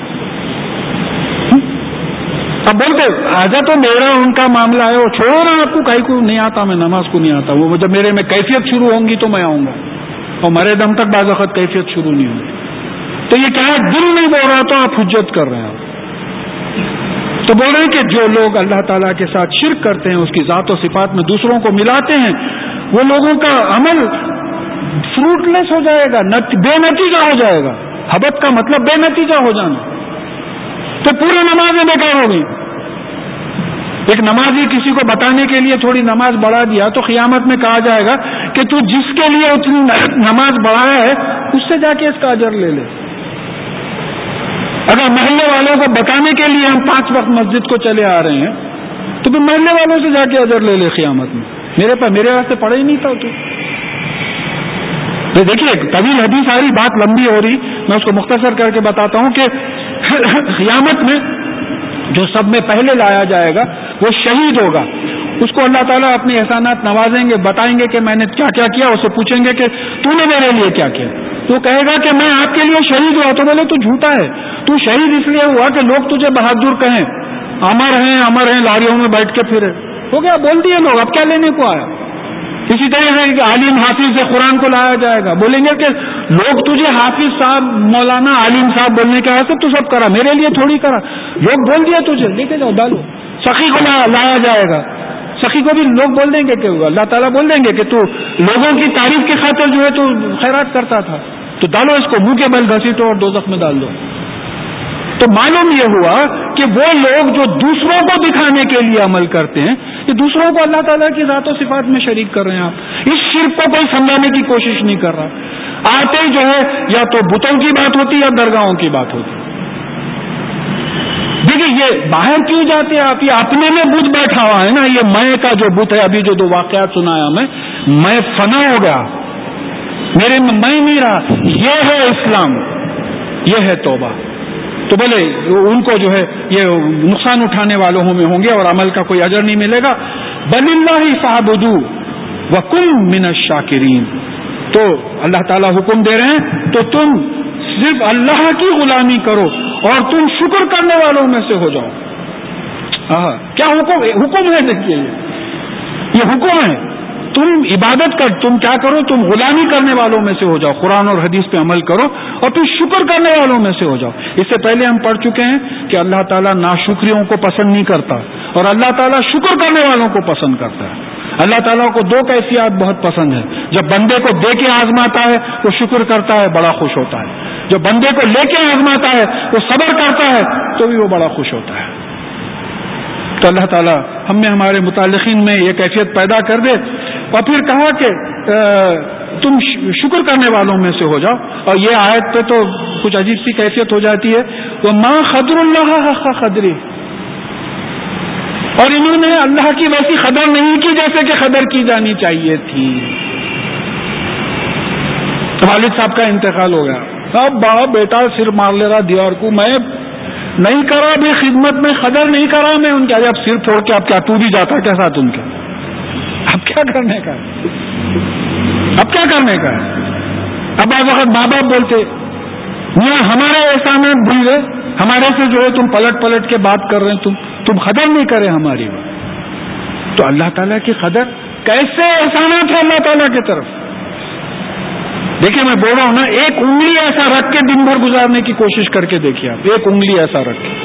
اب بولتے آجا تو میرا ان کا معاملہ ہے وہ چھوڑو نا, آپ کو کہیں کو نہیں آتا, میں نماز کو نہیں آتا, وہ جب میرے میں کیفیت شروع ہوں گی تو میں آؤں گا, اور مرے دم تک بعض وقت کیفیت شروع نہیں ہوگی. تو یہ کیا ہے, دل نہیں بول رہا تو آپ حجت کر رہے ہیں. آپ تو بول رہے ہیں کہ جو لوگ اللہ تعالیٰ کے ساتھ شرک کرتے ہیں, اس کی ذات و صفات میں دوسروں کو ملاتے ہیں, وہ لوگوں کا عمل فروٹ لیس ہو جائے گا, بے نتیجہ ہو جائے گا. حبت کا مطلب بے نتیجہ ہو جانا. تو پوری نمازیں بیکار ہو گئی. ایک نمازی کسی کو بتانے کے لیے تھوڑی نماز بڑھا دیا تو قیامت میں کہا جائے گا کہ تو جس کے لیے اتنی نماز بڑھایا ہے اس سے جا کے اس کا اجر لے لے. اگر محلے والوں کو بتانے کے لیے ہم پانچ وقت مسجد کو چلے آ رہے ہیں تو پھر محلے والوں سے جا کے اجر لے لے قیامت میں. میرے پاس میرے واسطے پڑھا ہی نہیں تھا. تو دیکھیے طویل حدیث ساری بات لمبی ہو رہی, میں اس کو مختصر کر کے بتاتا ہوں کہ قیامت میں جو سب میں پہلے لایا جائے گا وہ شہید ہوگا. اس کو اللہ تعالیٰ اپنے احسانات نوازیں گے, بتائیں گے کہ میں نے کیا کیا کیا. اسے پوچھیں گے کہ تو نے میرے لیے کیا کیا, تو کہے گا کہ میں آپ کے لیے شہید ہوا. تو بولے تو جھوٹا ہے, تو شہید اس لیے ہوا کہ لوگ تجھے بہادر کہیں, امر ہیں امر ہیں لاریوں میں بیٹھ کے پھرے. ہو گیا, بول دیے لوگ, اب کیا لینے کو آیا. اسی طرح سے عالم حافظ سے قرآن کو لایا جائے گا, بولیں گے کہ لوگ تجھے حافظ صاحب مولانا عالم صاحب بولنے کے واسطے تو سب کرا, میرے لیے تھوڑی کرا, لوگ بول دیا تجھے, لے کے جاؤ ڈالو. سخی کو لایا جائے گا, سخی کو بھی لوگ بول دیں گے کہ اللہ تعالیٰ بول دیں گے کہ تو لوگوں کی تعریف کی خاطر جو ہے تو خیرات کرتا تھا, تو ڈالو اس کو, منہ کے بل گھسیٹو اور دوزخ میں ڈال دو. تو معلوم یہ ہوا کہ وہ لوگ جو دوسروں کو دکھانے کے لیے عمل کرتے ہیں, یہ دوسروں کو اللہ تعالیٰ کی ذات و صفات میں شریک کر رہے ہیں. آپ اس شرک کو کوئی سمجھانے کی کوشش نہیں کر رہا. آتے جو ہے یا تو بتوں کی بات ہوتی یا درگاہوں کی بات ہوتی. دیکھیے یہ باہر کیوں جاتے ہیں آپ, یہ اپنے میں بت بیٹھا ہوا ہے نا. یہ میں کا جو بت ہے, ابھی جو دو واقعات سنایا میں, میں فنا ہو گیا, میرے میں میں نہیں رہا. یہ ہے اسلام, یہ ہے توبہ. تو بولے ان کو جو ہے یہ نقصان اٹھانے والوں میں ہوں گے اور عمل کا کوئی اجر نہیں ملے گا. بل اللہ فاعبدوا وکن من الشاکرین. تو اللہ تعالیٰ حکم دے رہے ہیں تو تم صرف اللہ کی غلامی کرو اور تم شکر کرنے والوں میں سے ہو جاؤ. کیا حکم حکم ہے, دیکھیے یہ حکم ہے. تم عبادت کر, تم کیا کرو, تم غلامی کرنے والوں میں سے ہو جاؤ, قرآن اور حدیث پہ عمل کرو اور پھر شکر کرنے والوں میں سے ہو جاؤ. اس سے پہلے ہم پڑھ چکے ہیں کہ اللہ تعالیٰ ناشکریوں کو پسند نہیں کرتا اور اللہ تعالیٰ شکر کرنے والوں کو پسند کرتا ہے. اللہ تعالیٰ کو دو کیفیات بہت پسند ہے. جب بندے کو دے کے آزماتا ہے وہ شکر کرتا ہے, بڑا خوش ہوتا ہے. جب بندے کو لے کے آزماتا ہے وہ صبر کرتا ہے تو بھی وہ بڑا خوش ہوتا ہے. تو اللہ تعالیٰ ہم میں ہمارے متعلقین میں یہ کیفیت پیدا کر دے. اور پھر کہا کہ تم شکر کرنے والوں میں سے ہو جاؤ. اور یہ آیت پہ تو کچھ عجیب سی کیفیت ہو جاتی ہے, وہ ماں قدر اللہ حق قدری, اور انہوں نے اللہ کی ویسی قدر نہیں کی جیسے کہ قدر کی جانی چاہیے تھی. والد صاحب کا انتقال ہو گیا, اب باپ بیٹا سر مار لے رہا دیوار کو, میں نہیں کرا بھی خدمت میں قدر نہیں کرا میں ان کے, اب سر پھوڑ کے اب کیا تو بھی جاتا کے ساتھ ان کے, اب کیا کرنے کا ہے, اب کیا کرنے کا ہے. اب بعض وقت ماں باپ بولتے میاں ہمارے احسانات بھول گئے, ہمارے سے جو ہے تم پلٹ پلٹ کے بات کر رہے ہیں, تم تم قدر نہیں کرے ہماری. تو اللہ تعالیٰ کی قدر کیسے احسانات ہے اللہ تعالیٰ کی طرف. دیکھیے میں بول رہا ہوں نا, ایک انگلی ایسا رکھ کے دن بھر گزارنے کی کوشش کر کے دیکھیے آپ, ایک انگلی ایسا رکھ کے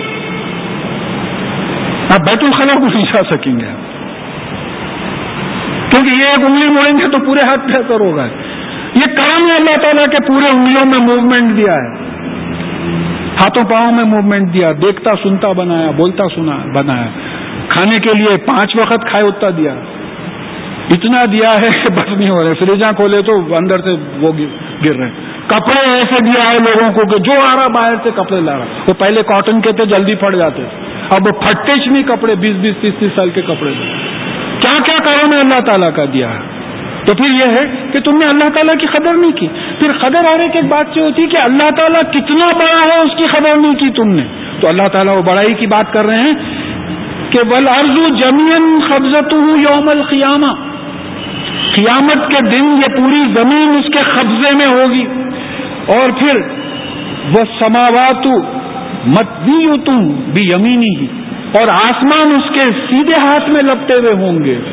آپ بیت الخلا کو نہیں جا سکیں گے آپ, کیونکہ یہ ایک انگلی موڑیں گے تو پورے ہاتھ پہ اثر ہوگا. یہ کام ہے اللہ تعالیٰ کے, پورے انگلیوں میں موومنٹ دیا ہے, ہاتھوں پاؤں میں موومنٹ دیا, دیکھتا سنتا بنایا, بولتا سنا بنایا, کھانے کے لیے پانچ وقت کھائے اتنا دیا, اتنا دیا ہے کہ بس نہیں ہو رہے. فریجاں کھولے تو اندر سے وہ گر رہے. کپڑے ایسے دیا ہے لوگوں کو کہ جو آ رہا باہر سے کپڑے لا رہا. وہ پہلے کاٹن کے تھے جلدی پھٹ جاتے, اب وہ پھٹتے ہی نہیں کپڑے, بیس بیس تیس تیس سال کے کپڑے. کیا کیا کام ہے اللہ تعالیٰ کا دیا ہے. تو پھر یہ ہے کہ تم نے اللہ تعالیٰ کی قدر نہیں کی. پھر قدر اور ایک ایک بات یہ ہوتی ہے کہ اللہ تعالیٰ کتنا بڑا ہے اس کی قدر نہیں کی تم نے. تو اللہ تعالیٰ وہ بڑائی کی بات کر رہے ہیں کہ والارض جميعا قبضته یوم القیامہ, قیامت کے دن یہ پوری زمین اس کے قبضے میں ہوگی، اور پھر وہ سماوات مطویۃ بیمینہ، اور آسمان اس کے سیدھے ہاتھ میں لپٹے ہوئے ہوں گے۔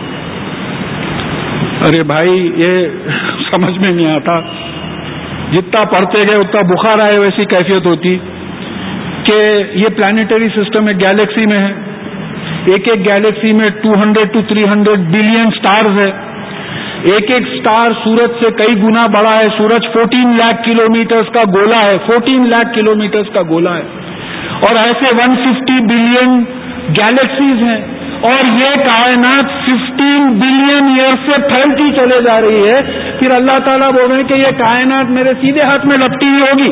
ارے بھائی یہ سمجھ میں نہیں آتا، جتنا پڑھتے گئے اتنا بخار آئے ویسی کیفیت ہوتی کہ یہ پلانیٹری سسٹم ایک گیلیکسی میں ہے، ایک ایک گیلیکسی میں two hundred two three hundred billion stars ہے، ایک ایک سٹار سورج سے کئی گنا بڑا ہے، سورج فورٹین لاکھ کلو میٹرز کا گولا ہے، فورٹین لاکھ کلو میٹرز کا گولا ہے، اور ایسے ون ففٹی بلین گیلیکسیز ہیں، اور یہ کائنات ففٹین بلین ایئر سے پھیلتی چلے جا رہی ہے۔ پھر اللہ تعالیٰ بول رہے ہیں کہ یہ کائنات میرے سیدھے ہاتھ میں لپٹی ہوئی ہوگی،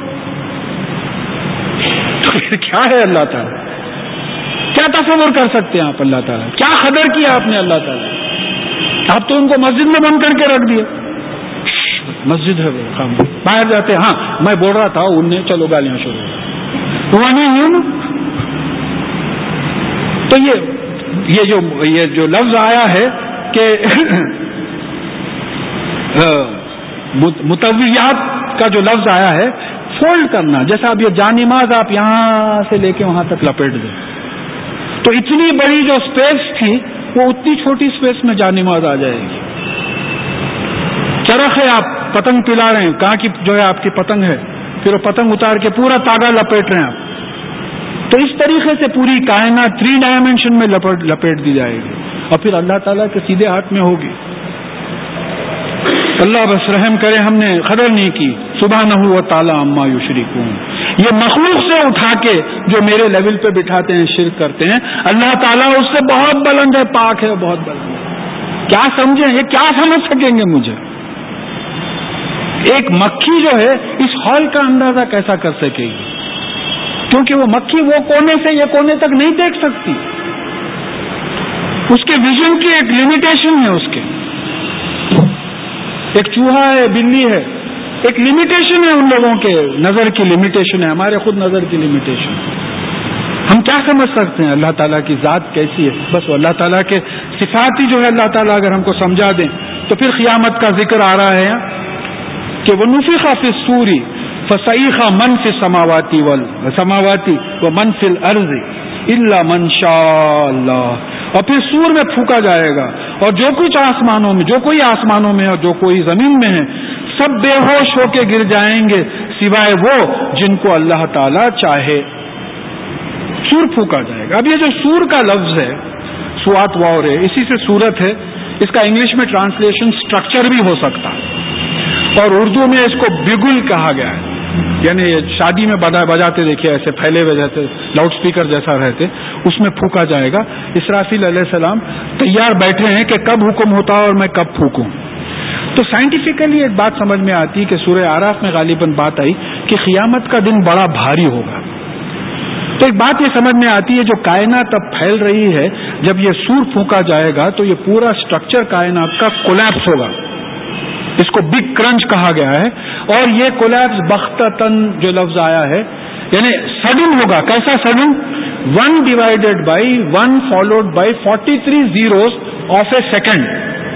تو پھر کیا ہے اللہ تعالیٰ؟ کیا تصور کر سکتے ہیں آپ اللہ تعالیٰ؟ کیا قدر کیا آپ نے اللہ تعالیٰ؟ آپ تو ان کو مسجد میں بند کر کے رکھ دیا، مسجد ہے وہ باہر جاتے، ہاں میں بول رہا تھا ان نے، چلو گالیاں شروع ہوا نہیں ہے نا۔ تو یہ یہ جو یہ جو لفظ آیا ہے کہ مطویات کا جو لفظ آیا ہے، فولڈ کرنا، جیسا اب یہ جانماز آپ یہاں سے لے کے وہاں تک لپیٹ دیں، تو اتنی بڑی جو اسپیس تھی وہ اتنی چھوٹی اسپیس میں جانماز آ جائے گی۔ چرخ ہے، آپ پتنگ پلا رہے ہیں، کہاں کی جو ہے آپ کی پتنگ ہے، پھر وہ پتنگ اتار کے پورا تاگا لپیٹ رہے ہیں آپ، تو اس طریقے سے پوری کائنات تھری ڈائمینشن میں لپیٹ لپیٹ دی جائے گی، اور پھر اللہ تعالیٰ کے سیدھے ہاتھ میں ہوگی۔ اللہ بس رحم کرے، ہم نے قدر نہیں کی، سبحانہ و تعالی عما یشرکون۔ یہ مخلوق سے اٹھا کے جو میرے لیول پہ بٹھاتے ہیں، شرک کرتے ہیں، اللہ تعالیٰ اس سے بہت بلند ہے، پاک ہے، بہت بلند ہے۔ کیا سمجھیں، یہ کیا سمجھ سکیں گے مجھے؟ ایک مکھی جو ہے اس ہال کا اندازہ کیسا کر سکے گی؟ کیونکہ وہ مکھی وہ کونے سے یہ کونے تک نہیں دیکھ سکتی، اس کے ویژن کی ایک لمیٹیشن ہے، اس کے ایک چوہا ہے، بلی ہے، ایک لمیٹیشن ہے، ان لوگوں کے نظر کی لمیٹیشن ہے، ہمارے خود نظر کی لمیٹیشن۔ ہم کیا سمجھ سکتے ہیں اللہ تعالیٰ کی ذات کیسی ہے؟ بس وہ اللہ تعالیٰ کے صفات ہی جو ہے اللہ تعالیٰ اگر ہم کو سمجھا دیں تو پھر قیامت کا ذکر آ رہا ہے کہ وَنُفِخَ فِي الصُّورِ فَصَعِقَ مَن فِي السَّمَاوَاتِ وَالسَّمَاوَاتِ وَمَن فِي الْأَرْضِ إِلَّا مَن شَاءَ اللَّهُ، اور پھر سور میں پھونکا جائے گا، اور جو کچھ آسمانوں میں، جو کوئی آسمانوں میں اور جو کوئی زمین میں ہے، سب بے ہوش ہو کے گر جائیں گے سوائے وہ جن کو اللہ تعالیٰ چاہے۔ سور پھونکا جائے گا۔ اب یہ جو سور کا لفظ ہے، سوات واور ہے، اسی سے صورت ہے، اس کا انگلش میں ٹرانسلیشن اسٹرکچر بھی ہو سکتا ہے، اور اردو میں اس کو بگل کہا گیا ہے، یعنی شادی میں بجاتے دیکھیے ایسے پھیلے ہوئے جاتے، لاؤڈ اسپیکر جیسا رہتے، اس میں پھونکا جائے گا۔ اسرافیل علیہ السلام تیار بیٹھے ہیں کہ کب حکم ہوتا ہے اور میں کب پھونکوں۔ تو سائنٹیفکلی ایک بات سمجھ میں آتی کہ سورہ اعراف میں غالباً بات آئی کہ قیامت کا دن بڑا بھاری ہوگا، تو ایک بات یہ سمجھ میں آتی ہے جو کائنات اب پھیل رہی ہے، جب یہ سور پھونکا جائے گا تو یہ پورا اسٹرکچر کائنات کا کولیپس ہوگا، اس کو بگ کرنچ کہا گیا ہے، اور یہ کولیپس بختتاً جو لفظ آیا ہے یعنی سڈن ہوگا۔ کیسا sudden? One divided by one followed by forty three zeros of a second,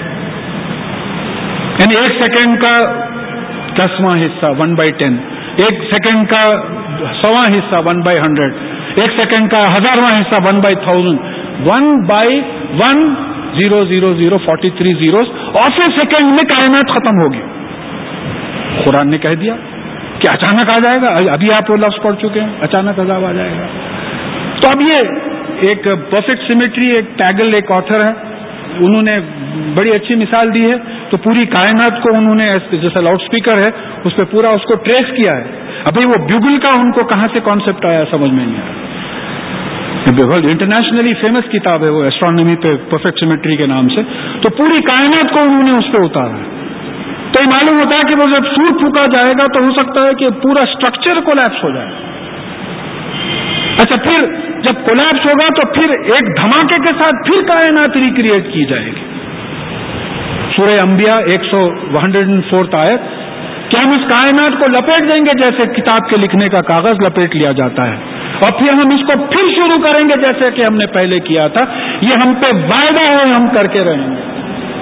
یعنی ایک سیکنڈ کا دسواں حصہ ون بائی ٹین، ایک سیکنڈ کا سواں حصہ ون بائی ہنڈریڈ، ایک سیکنڈ کا ہزارواں حصہ one by thousand, one by one zero zero zero forty three zeros of a second میں کائنات ختم ہوگی۔ قرآن نے کہہ دیا کہ اچانک آ جائے گا، ابھی آپ وہ لفظ پڑھ چکے ہیں، اچانک عذاب آ جائے گا۔ تو اب یہ ایک پرفیکٹ سیمیٹری، ایک ٹیگل ایک آتھر ہے، انہوں نے بڑی اچھی مثال دی ہے، تو پوری کائنات کو انہوں نے جیسا لاؤڈ اسپیکر ہے اس پہ پورا اس کو ٹریس کیا ہے۔ ابھی وہ بیوگل کا ان کو کہاں سے کانسیپٹ آیا سمجھ میں نہیں آیا۔ انٹرنیشنلی فیمس کتاب ہے وہ ایسٹرونومی پہ، پرفیکٹ سیمیٹری کے نام سے، تو پوری کائنات کو انہوں نے اس پہ اتارا ہے۔ تو یہ معلوم ہوتا ہے کہ وہ جب سور پھونکا جائے گا تو ہو سکتا ہے کہ پورا اسٹرکچر کولیپس ہو جائے۔ اچھا، پھر جب کولیپس ہوگا تو پھر ایک دھماکے کے ساتھ پھر کائنات ریکریٹ کی جائے گی۔ سورہ انبیاء ایک سو ہنڈریڈ اینڈ فورتھ آیت کہ ہم اس کائنات کو لپیٹ دیں گے جیسے کتاب کے لکھنے کا کاغذ لپیٹ لیا جاتا ہے، اور پھر ہم اس کو پھر شروع کریں گے جیسے کہ ہم نے پہلے کیا تھا، یہ ہم پہ وعدہ ہے، ہم کر کے رہیں گے۔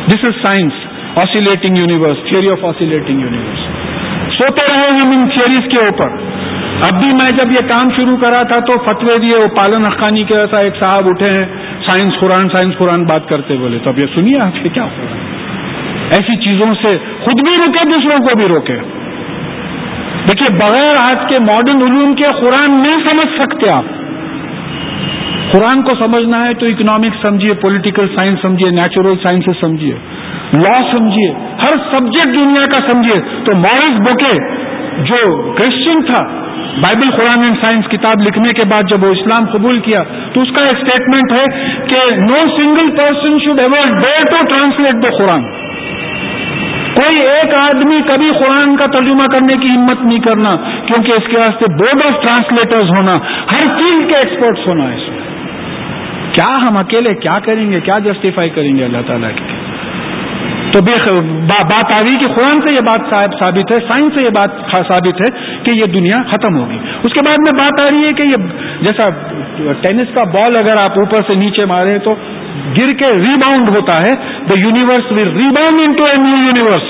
This is science, oscillating universe, theory of oscillating universe. سوتے رہے ہم ان تھیوریز کے اوپر. اب بھی میں جب یہ کام شروع کرا تھا تو فتوے دیے، وہ پالن حقانی کے ایسا ایک صاحب اٹھے ہیں سائنس قرآن سائنس قرآن بات کرتے بولے. تو اب یہ سنیے آپ کے کیا ہو رہا ہے. ایسی چیزوں سے خود بھی روکے، دوسروں کو بھی روکے. دیکھیے بغیر آج کے ماڈرن علوم کے قرآن نہیں سمجھ سکتے آپ. قرآن کو سمجھنا ہے تو اکنامکس سمجھیے، پولیٹیکل سائنس سمجھیے، نیچرل سائنسز سمجھیے، لا سمجھیے، ہر سبجیکٹ دنیا کا سمجھیے. تو مورس بوکے جو کرسچن تھا، بائبل قرآن اینڈ سائنس کتاب لکھنے کے بعد جب وہ اسلام قبول کیا تو اس کا ایک اسٹیٹمنٹ ہے کہ no single person should ever dare to translate the Quran. کوئی ایک آدمی کبھی قرآن کا ترجمہ کرنے کی ہمت نہیں کرنا، کیونکہ اس کے واسطے بورڈ آف ٹرانسلیٹرز ہونا، ہر فیلڈ کے ایکسپرٹس ہونا ہے. اس میں کیا ہم اکیلے کیا کریں گے، کیا جسٹیفائی کریں گے اللہ تعالیٰ کی. تو بات آ رہی کہ قرآن سے یہ بات ثابت ہے، سائنس سے یہ بات ثابت ہے کہ یہ دنیا ختم ہوگی. اس کے بعد میں بات آ رہی ہے کہ یہ جیسا ٹینس کا بال اگر آپ اوپر سے نیچے مارے تو گر کے ریباؤنڈ ہوتا ہے، the universe will rebound into a new universe.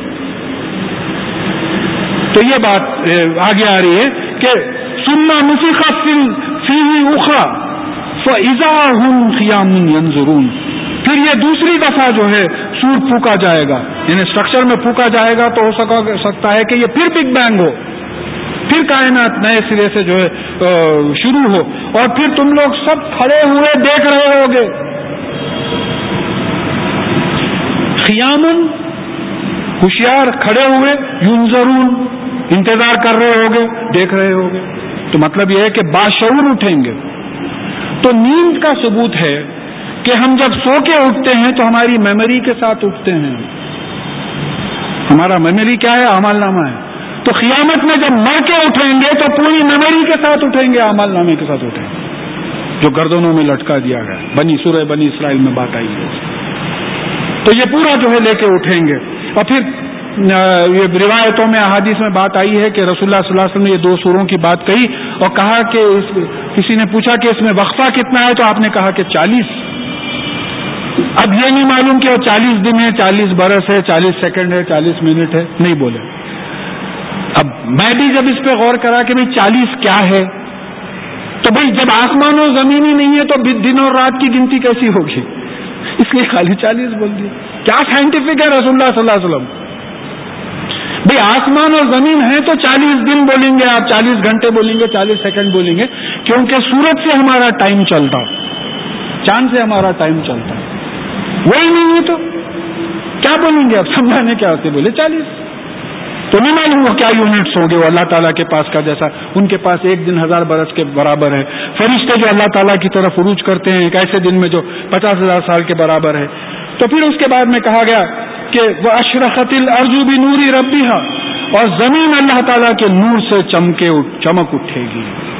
تو یہ بات آگے آ رہی ہے کہ ثم نفخ فیہ اخری فاذا هم قیام ینظرون. پھر یہ دوسری دفعہ جو ہے سور پھونکا جائے گا، یعنی اسٹرکچر میں پھونکا جائے گا تو ہو سکتا ہے کہ یہ پھر بگ بینگ ہو، پھر کائنات نئے سرے سے جو ہے شروع ہو، اور پھر تم لوگ سب کھڑے ہوئے دیکھ رہے ہوگے. قیامن ہوشیار کھڑے ہوئے، ینظرون انتظار کر رہے ہوگے، دیکھ رہے ہوگے. تو مطلب یہ ہے کہ باشعور اٹھیں گے. تو نیند کا ثبوت ہے کہ ہم جب سو کے اٹھتے ہیں تو ہماری میموری کے ساتھ اٹھتے ہیں. ہمارا میموری کیا ہے؟ اعمال نامہ ہے. تو قیامت میں جب مر کے اٹھیں گے تو پوری میموری کے ساتھ اٹھیں گے، اعمال نامے کے ساتھ اٹھیں گے جو گردنوں میں لٹکا دیا گیا. بنی سورہ بنی اسرائیل میں بات آئی ہے. تو یہ پورا جو ہے لے کے اٹھیں گے. اور پھر یہ روایتوں میں احادیث میں بات آئی ہے کہ رسول اللہ صلی اللہ علیہ وسلم نے یہ دو سوروں کی بات کہی اور کہا کہ اس کسی نے پوچھا کہ اس میں وقفہ کتنا ہے تو آپ نے کہا کہ چالیس. اب یہ نہیں معلوم کہ وہ چالیس دن ہے، چالیس برس ہے، چالیس سیکنڈ ہے، چالیس منٹ ہے، نہیں بولے. اب میں بھی جب اس پہ غور کرا کہ بھئی چالیس کیا ہے، تو بھئی جب آسمان و زمین ہی نہیں ہے تو دن اور رات کی گنتی کیسی ہوگی؟ اس لیے خالی چالیس بول دی. کیا سائنٹیفک ہے رسول اللہ صلی اللہ علیہ وسلم. بھئی آسمان اور زمین ہے تو چالیس دن بولیں گے آپ، چالیس گھنٹے بولیں گے، چالیس سیکنڈ بولیں گے، کیونکہ سورج سے ہمارا ٹائم چلتا، چاند سے ہمارا ٹائم چلتا. وہی نہیں ہے تو کیا بولیں گے آپ؟ سمجھانے کیا ہوتے بولے چالیس. تو نہیں معلوم وہ کیا یونٹس ہوں گے وہ اللہ تعالیٰ کے پاس کا، جیسا ان کے پاس ایک دن ہزار برس کے برابر ہے. فرشتے جو اللہ تعالیٰ کی طرف عروج کرتے ہیں ایک ایسے دن میں جو پچاس ہزار سال کے برابر ہے. تو پھر اس کے بعد میں کہا گیا کہ وہ اشرقت الارض بنور ربیہا، اور زمین اللہ تعالیٰ کے نور سے چمکے چمک اٹھے گی.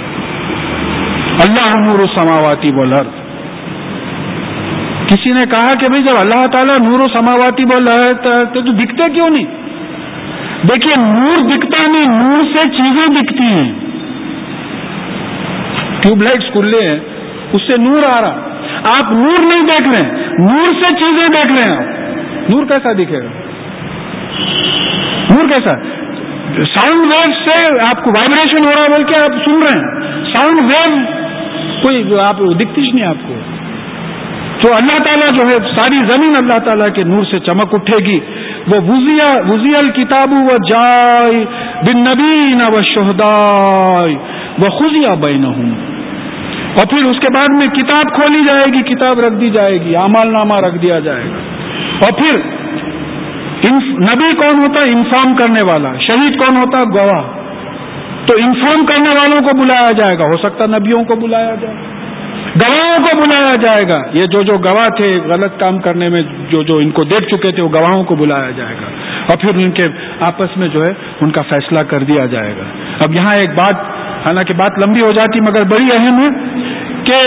اللہ نور السماوات والارض. کسی نے کہا کہ بھئی جب اللہ تعالیٰ نور و سماواتی بول رہا ہے تو دکھتے کیوں نہیں؟ دیکھیے نور دکھتا نہیں، نور سے چیزیں دکھتی ہیں. ٹیوب لائٹس کھلے ہیں، اس سے نور آ رہا. آپ نور نہیں دیکھ رہے ہیں، نور سے چیزیں دیکھ رہے ہیں. آپ نور کیسا دکھے گا؟ نور کیسا؟ ساؤنڈ ویو سے آپ کو وائبریشن ہو رہا بول کے آپ سن رہے ہیں. ساؤنڈ ویو کوئی آپ دکھتی نہیں آپ کو. تو اللہ تعالیٰ جو ہے ساری زمین اللہ تعالیٰ کے نور سے چمک اٹھے گی. وہ وزیا وزیا الکتاب و جائے بالنبیین والشہداء وخزیا بینہم. اور پھر اس کے بعد میں کتاب کھولی جائے گی، کتاب رکھ دی جائے گی، اعمال نامہ رکھ دیا جائے گا. اور پھر نبی کون ہوتا ہے؟ انفارم کرنے والا. شہید کون ہوتا ہے؟ گواہ. تو انفارم کرنے والوں کو بلایا جائے گا، ہو سکتا نبیوں کو بلایا جائے، گواہوں کو بلایا جائے گا. یہ جو جو گواہ تھے غلط کام کرنے میں، جو جو ان کو دیکھ چکے تھے، وہ گواہوں کو بلایا جائے گا. اور پھر ان کے آپس میں جو ہے ان کا فیصلہ کر دیا جائے گا. اب یہاں ایک بات، حالانکہ بات لمبی ہو جاتی مگر بڑی اہم ہے کہ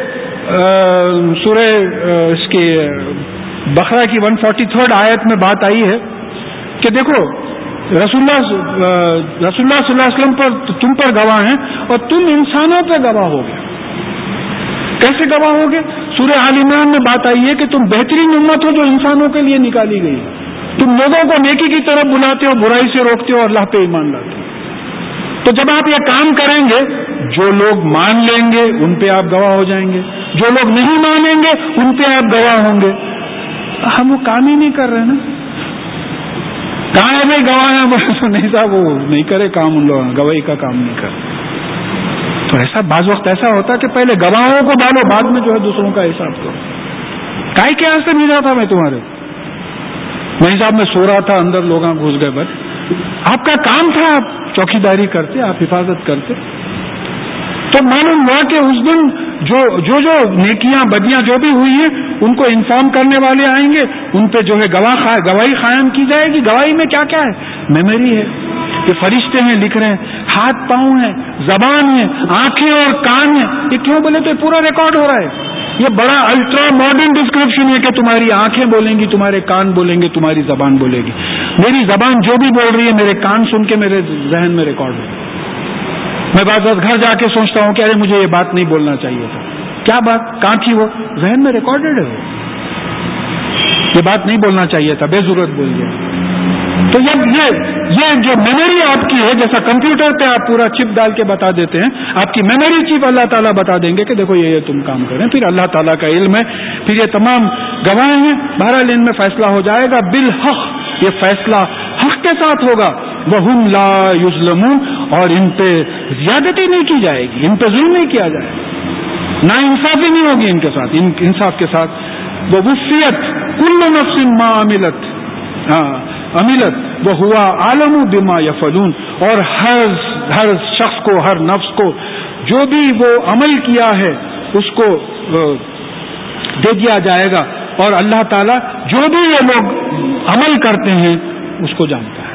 سورہ اس کی بقرہ کی ایک سو تینتالیسویں آیت میں بات آئی ہے کہ دیکھو رسول اللہ رسول اللہ صلی اللہ علیہ وسلم پر تم پر گواہ ہیں اور تم انسانوں پہ گواہ ہو گے. کیسے گواہ ہوگے؟ سورہ آل عمران میں بات آئی ہے کہ تم بہترین امت ہو جو انسانوں کے لیے نکالی گئی. تم لوگوں کو نیکی کی طرف بلاتے ہو, برائی سے روکتے ہو اور اللہ پہ ایمان لاتے ہو. تو جب آپ یہ کام کریں گے, جو لوگ مان لیں گے ان پہ آپ گواہ ہو جائیں گے, جو لوگ نہیں مانیں گے ان پہ آپ گواہ ہوں گے. ہم وہ کام ہی نہیں کر رہے نا. کہاں ہے بھائی گواہ ہیں؟ بولے نہیں صاحب وہ نہیں کرے کام, ان لوگوں گواہی کا کام نہیں کرے. تو ایسا بعض وقت ایسا ہوتا کہ پہلے گواہوں کو ڈالو, بعد میں جو ہے دوسروں کا حساب کرو. کائی کے سے نہیں جاتا میں تمہارے نہیں صاحب, میں سو رہا تھا, اندر لوگ گھس گئے. بس آپ کا کام تھا, آپ چوکیداری کرتے, آپ حفاظت کرتے. تو معلوم ہوا کہ اس دن جو جو جو نیکیاں بدیاں جو بھی ہوئی ہیں ان کو انفارم کرنے والے آئیں گے, ان پہ جو ہے گواہ گواہی قائم کی جائے گی. گواہی میں کیا کیا ہے؟ میموری ہے, یہ فرشتے ہیں لکھ رہے ہیں, ہاتھ پاؤں ہیں, زبان ہے, آنکھیں اور کان ہیں. یہ کیوں بولے تو یہ پورا ریکارڈ ہو رہا ہے. یہ بڑا الٹرا ماڈرن ڈسکرپشن ہے کہ تمہاری آنکھیں بولیں گی, تمہارے کان بولیں گے, تمہاری زبان بولے گی. میری زبان جو بھی بول رہی ہے میرے کان سن کے میرے ذہن میں ریکارڈ ہو. میں بعض وقت گھر جا کے سوچتا ہوں کہ ارے مجھے یہ بات نہیں بولنا چاہیے تھا. کیا بات؟ کہاں تھی وہ؟ ذہن میں ریکارڈڈ ہے. وہ یہ بات نہیں بولنا چاہیے تھا, بے ضرورت بول گیا. تو یہ یہ جو میموری آپ کی ہے, جیسا کمپیوٹر پہ آپ پورا چپ ڈال کے بتا دیتے ہیں, آپ کی میموری چپ اللہ تعالیٰ بتا دیں گے کہ دیکھو یہ یہ تم کام کریں. پھر اللہ تعالیٰ کا علم ہے, پھر یہ تمام گواہ ہیں. بہرحال ان میں فیصلہ ہو جائے گا بالحق, یہ فیصلہ حق کے ساتھ ہوگا. وَهُمْ لَا يُظْلَمُونَ, اور ان پہ زیادتی نہیں کی جائے گی, ان پہ ظلم نہیں کیا جائے گا, نا انصافی نہیں ہوگی ان کے ساتھ, ان انصاف کے ساتھ. وَوُفِّيَتْ كُلُّ نَفْسٍ مَا عَمِلَتْ عَمِلَتْ وَهُوَ أَعْلَمُ بِمَا يَفْعَلُونَ, اور ہر ہر شخص کو, ہر نفس کو جو بھی وہ عمل کیا ہے اس کو دے دیا جائے گا, اور اللہ تعالیٰ جو بھی یہ لوگ عمل کرتے ہیں اس کو جانتا ہے.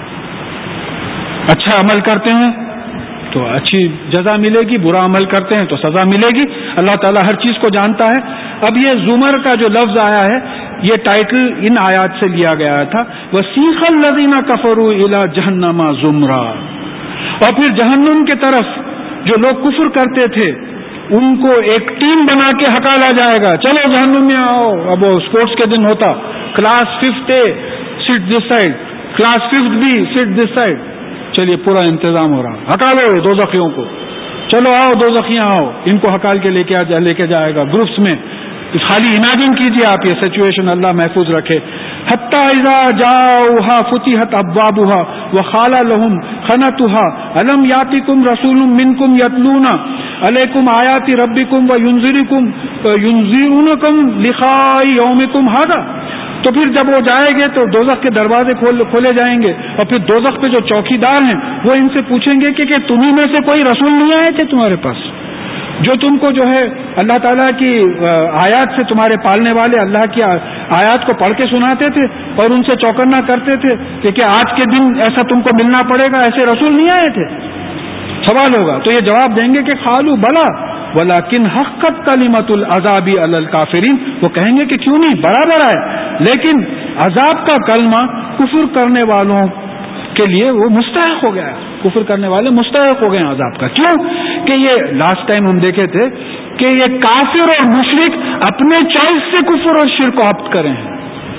اچھا عمل کرتے ہیں تو اچھی جزا ملے گی, برا عمل کرتے ہیں تو سزا ملے گی. اللہ تعالیٰ ہر چیز کو جانتا ہے. اب یہ زمر کا جو لفظ آیا ہے یہ ٹائٹل ان آیات سے لیا گیا تھا, وَسِيقَ الَّذِينَ كَفَرُوا إِلَى جَهَنَّمَ زُمْرًا, اور پھر جہنم کی طرف جو لوگ کفر کرتے تھے ان کو ایک ٹیم بنا کے ہکالا جائے گا, چلو جہنم میں آؤ. اب وہ اسپورٹس کے دن ہوتا, class fifth A sit this side, class fifth B sit this side, چلیے پورا انتظام ہو رہا, ہکالو دو زخیوں کو, چلو آؤ دو زخیاں آؤ, ان کو ہکال کے لے کے لے کے جائے گا گروپس میں. خالی امیجن کیجیے آپ یہ سچویشن, اللہ محفوظ رکھے. حتی اذا جاؤها فتحت ابوابها وقال لهم خزنتها الم یاتکم رسول منکم یتلون علیکم آیات ربکم وینذرکم ینذرونکم لقاء یومکم ھذا. تو پھر جب وہ جائیں گے تو دوزخ کے دروازے کھولے جائیں گے, اور پھر دوزخ پہ جو چوکیدار ہیں وہ ان سے پوچھیں گے کہ, کہ تمہیں میں سے کوئی رسول نہیں آئے تھے تمہارے پاس جو تم کو جو ہے اللہ تعالیٰ کی آیات سے, تمہارے پالنے والے اللہ کی آیات کو پڑھ کے سناتے تھے اور ان سے چوکنا کرتے تھے کہ, کہ آج کے دن ایسا تم کو ملنا پڑے گا, ایسے رسول نہیں آئے تھے؟ سوال ہوگا تو یہ جواب دیں گے کہ قالوا بلا ولکن حقت کلمۃ العذاب علی الکافرین. وہ کہیں گے کہ کیوں نہیں, برابر ہے, لیکن عذاب کا کلمہ کفر کرنے والوں کے لیے وہ مستحق ہو گیا. کفر کرنے والے مستحق ہو گئے عذاب کا. کیوں کہ یہ لاسٹ ٹائم ہم دیکھے تھے کہ یہ کافر اور مشرک اپنے چوائس سے کفر اور شرک کو عبد کرے ہیں.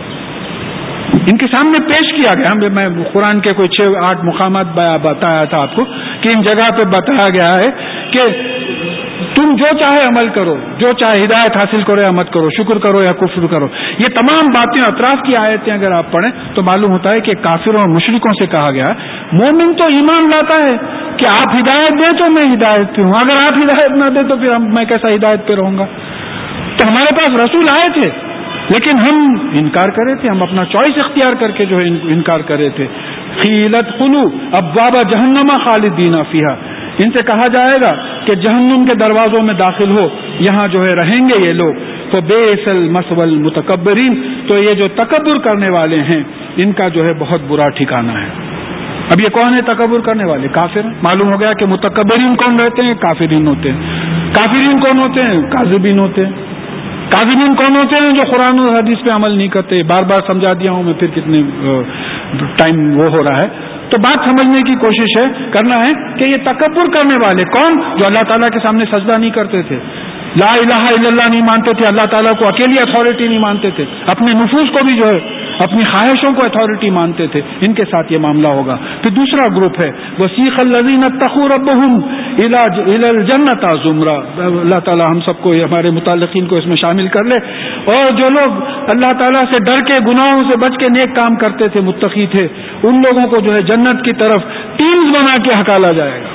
ان کے سامنے پیش کیا گیا, میں قرآن کے کوئی چھ آٹھ مقامات بتایا تھا آپ کو کہ ان جگہ پہ بتایا گیا ہے کہ تم جو چاہے عمل کرو, جو چاہے ہدایت حاصل کرو یا مت کرو, شکر کرو یا کفر کرو. یہ تمام باتیں اطراف کی آیتیں اگر آپ پڑھیں تو معلوم ہوتا ہے کہ کافروں اور مشرکوں سے کہا گیا مومن تو ایمان لاتا ہے کہ آپ ہدایت دیں تو میں ہدایت پہ ہوں, اگر آپ ہدایت نہ دیں تو پھر ہم میں کیسا ہدایت پہ رہوں گا. تو ہمارے پاس رسول آئے تھے لیکن ہم انکار کرے تھے, ہم اپنا چوائس اختیار کر کے جو ہے انکار کرے تھے. قیلت خلو ابواب جہنم خالدین فیہا, ان سے کہا جائے گا کہ جہنم کے دروازوں میں داخل ہو, یہاں جو ہے رہیں گے یہ لوگ. تو بئس المثوى المتکبرین, تو یہ جو تکبر کرنے والے ہیں ان کا جو ہے بہت برا ٹھکانہ ہے. اب یہ کون ہے تکبر کرنے والے؟ کافر ہیں. معلوم ہو گیا کہ متکبرین کون رہتے ہیں, کافرین ہوتے ہیں. کافرین کون ہوتے ہیں؟ کاذبین ہوتے ہیں. کاذبین کون ہوتے ہیں؟ جو قرآن و حدیث پہ عمل نہیں کرتے. بار بار سمجھا دیا ہوں میں, پھر کتنے ٹائم وہ ہو رہا ہے. تو بات سمجھنے کی کوشش ہے کرنا ہے کہ یہ تکبر کرنے والے کون؟ جو اللہ تعالیٰ کے سامنے سجدہ نہیں کرتے تھے, لا الہ الا اللہ نہیں مانتے تھے، اللہ تعالیٰ کو اکیلی اتھارٹی نہیں مانتے تھے، اپنے نفوس کو بھی جو ہے اپنی خواہشوں کو اتھارٹی مانتے تھے، ان کے ساتھ یہ معاملہ ہوگا. پھر دوسرا گروپ ہے وسیق الذین اتقوا ربهم الی الجنۃ زمرا. اللہ تعالیٰ ہم سب کو، ہمارے متعلقین کو اس میں شامل کر لے. اور جو لوگ اللہ تعالیٰ سے ڈر کے گناہوں سے بچ کے نیک کام کرتے تھے، متقی تھے، ان لوگوں کو جو ہے جنت کی طرف ٹیمز بنا کے ہکالا جائے گا.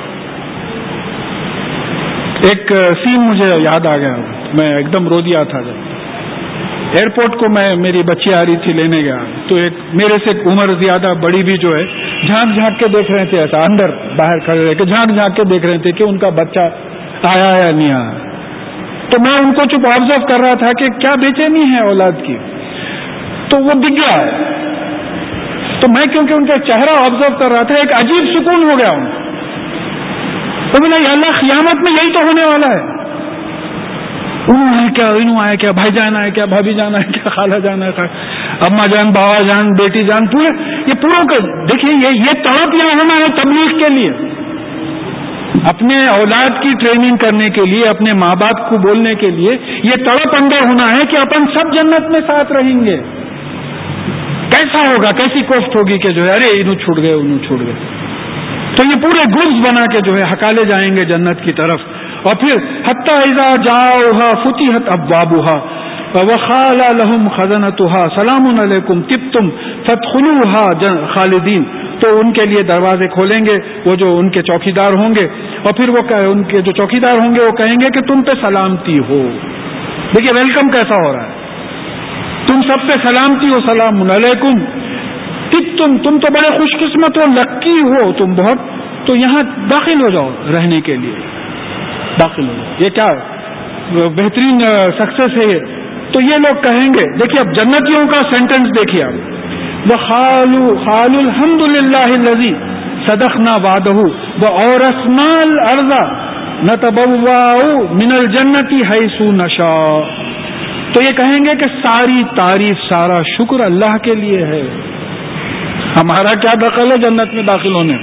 ایک سین مجھے یاد آ گیا، میں ایک دم رو دیا تھا. جب ایئرپورٹ کو میں میری بچی آ رہی تھی لینے گیا، تو ایک میرے سے عمر زیادہ بڑی بھی جو ہے جھانک جھانک کے دیکھ رہے تھے، ایسا اندر باہر کھڑے رہے کے جھانک جھانک کے دیکھ رہے تھے کہ ان کا بچہ آیا یا نہیں آیا. تو میں ان کو چپ آبزرو کر رہا تھا کہ کیا بے چینی ہے اولاد کی. تو وہ دکھ گیا ہے، تو میں کیونکہ ان کا چہرہ آبزرو کر رہا تھا، ایک عجیب سکون ہو گیا ان کو. تو بولا یا اللہ قیامت میں یہی تو ہونے والا ہے. انہوں آئے کیا، انہوں آئے کیا، بھائی جان آئے کیا، بھابھی جان آئے کیا، خالہ جان آئے کیا، اماں جان، باوا جان، بیٹی جان، پورے یہ پوروں کے دیکھیے یہ یہ تڑپ یہاں ہونا ہے تبلیغ کے لیے، اپنے اولاد کی ٹریننگ کرنے کے لیے، اپنے ماں باپ کو بولنے کے لیے یہ تڑپ اندر ہونا ہے کہ اپن سب جنت میں ساتھ رہیں گے. کیسا ہوگا، کیسی کوفت ہوگی کہ جو ہے ارے انہوں چھوٹ گئے انہوں چھوٹ گئے. تو یہ پورے گروپس بنا کے جو ہے ہکالے جائیں گے جنت کی طرف. اور پھر حتی اذا جاؤها فتحت ابوابها وقال لهم خزنتها سلام علیکم طبتم فادخلوها خالدین. تو ان کے لیے دروازے کھولیں گے وہ جو ان کے چوکیدار ہوں گے، اور پھر وہ ان کے جو چوکیدار ہوں گے وہ کہیں گے کہ تم پہ سلامتی ہو. دیکھیے ویلکم کیسا ہو رہا ہے، تم سب پہ سلامتی ہو، سلام علیکم طبتم، تم تو بڑے خوش قسمت ہو، لکی ہو تم بہت، تو یہاں داخل ہو جاؤ رہنے کے لیے، داخل ہو جاؤ. یہ کیا بہترین سکسیس ہے یہ. تو یہ لوگ کہیں گے، دیکھیے اب جنتیوں کا سینٹنس دیکھیے آپ، وَقَالُوا قَالُوا الْحَمْدُ لِلَّهِ الَّذِي صَدَقْنَا وَعْدَهُ وَأَوْرَثْنَا الْأَرْضَ نَتَبَوَّأُ مِنَ الْجَنَّةِ حَيْثُ نَشَاءُ. تو یہ کہیں گے کہ ساری تعریف، سارا شکر اللہ کے لیے ہے، ہمارا کیا دخل ہے جنت میں داخل ہونے.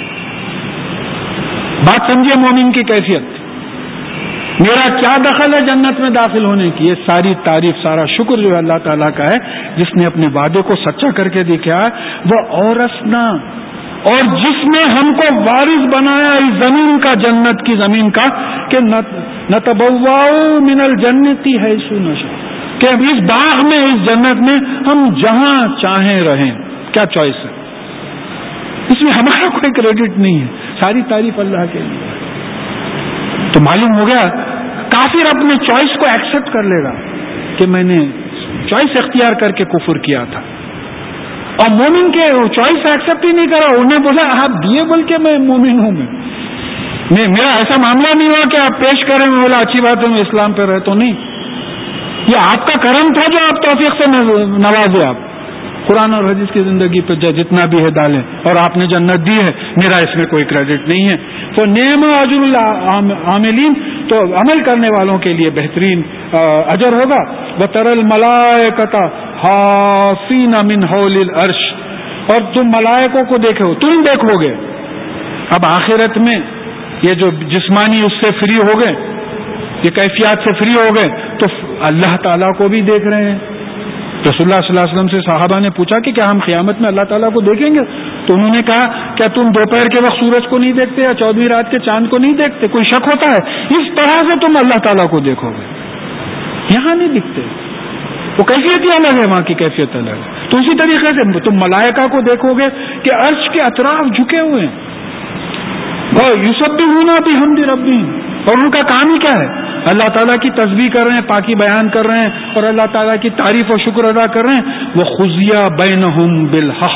بات سمجھیے مومن کی کیفیت، میرا کیا دخل ہے جنت میں داخل ہونے کی. یہ ساری تعریف، سارا شکر جو ہے اللہ تعالیٰ کا ہے، جس نے اپنے وعدے کو سچا کر کے دکھایا. وہ اورثنا، اور جس نے ہم کو وارث بنایا اس زمین کا، جنت کی زمین کا، کہ نتبوأ من الجنت حیث نشاء، کہ اب اس باغ میں، اس جنت میں ہم جہاں چاہیں رہیں. کیا چوائس ہے اس میں، ہمارا کوئی کریڈٹ نہیں ہے، ساری تعریف اللہ کے لیے. تو معلوم ہو گیا کافر اپنے چوائس کو ایکسپٹ کر لے گا کہ میں نے چوائس اختیار کر کے کفر کیا تھا، اور مومن کے چوائس ایکسپٹ ہی نہیں کرا. انہیں بولا آپ دیے بول کے میں مومن ہوں، میں میرا ایسا معاملہ نہیں ہوا کہ آپ پیش کریں. میں بولا اچھی بات ہے میں اسلام پہ رہتا ہوں. نہیں، یہ آپ کا کرم تھا جو آپ توفیق سے نوازے. آپ قرآن اور حدیث کی زندگی پہ جتنا بھی ہے ڈالیں، اور آپ نے جنت دی ہے، میرا اس میں کوئی کریڈٹ نہیں ہے. تو نعم اجر العاملین، تو عمل کرنے والوں کے لیے بہترین اجر ہوگا. وترى الملائکۃ حافین من حول العرش، اور تم ملائکوں کو دیکھو، تم دیکھو گے. اب آخرت میں یہ جو جسمانی اس سے فری ہو گئے، یہ کیفیات سے فری ہو گئے، تو اللہ تعالیٰ کو بھی دیکھ رہے ہیں. رسول اللہ صلی اللہ علیہ وسلم سے صحابہ نے پوچھا کہ کیا ہم قیامت میں اللہ تعالیٰ کو دیکھیں گے؟ تو انہوں نے کہا کیا تم دوپہر کے وقت سورج کو نہیں دیکھتے یا چودہویں رات کے چاند کو نہیں دیکھتے؟ کوئی شک ہوتا ہے؟ اس طرح سے تم اللہ تعالیٰ کو دیکھو گے. یہاں نہیں دکھتے، وہ کیفیت ہی الگ ہے، وہاں کی کیفیت الگ ہے. تو اسی طریقے سے تم ملائکہ کو دیکھو گے کہ عرش کے اطراف جھکے ہوئے ہیں، یسبحون بحمد ربہم، اور ان کا کام ہی کیا ہے؟ اللہ تعالیٰ کی تسبیح کر رہے ہیں، پاکی بیان کر رہے ہیں، اور اللہ تعالیٰ کی تعریف و شکر ادا کر رہے ہیں. وَقُضِیَ بَیْنَهُم بِالْحَقِّ،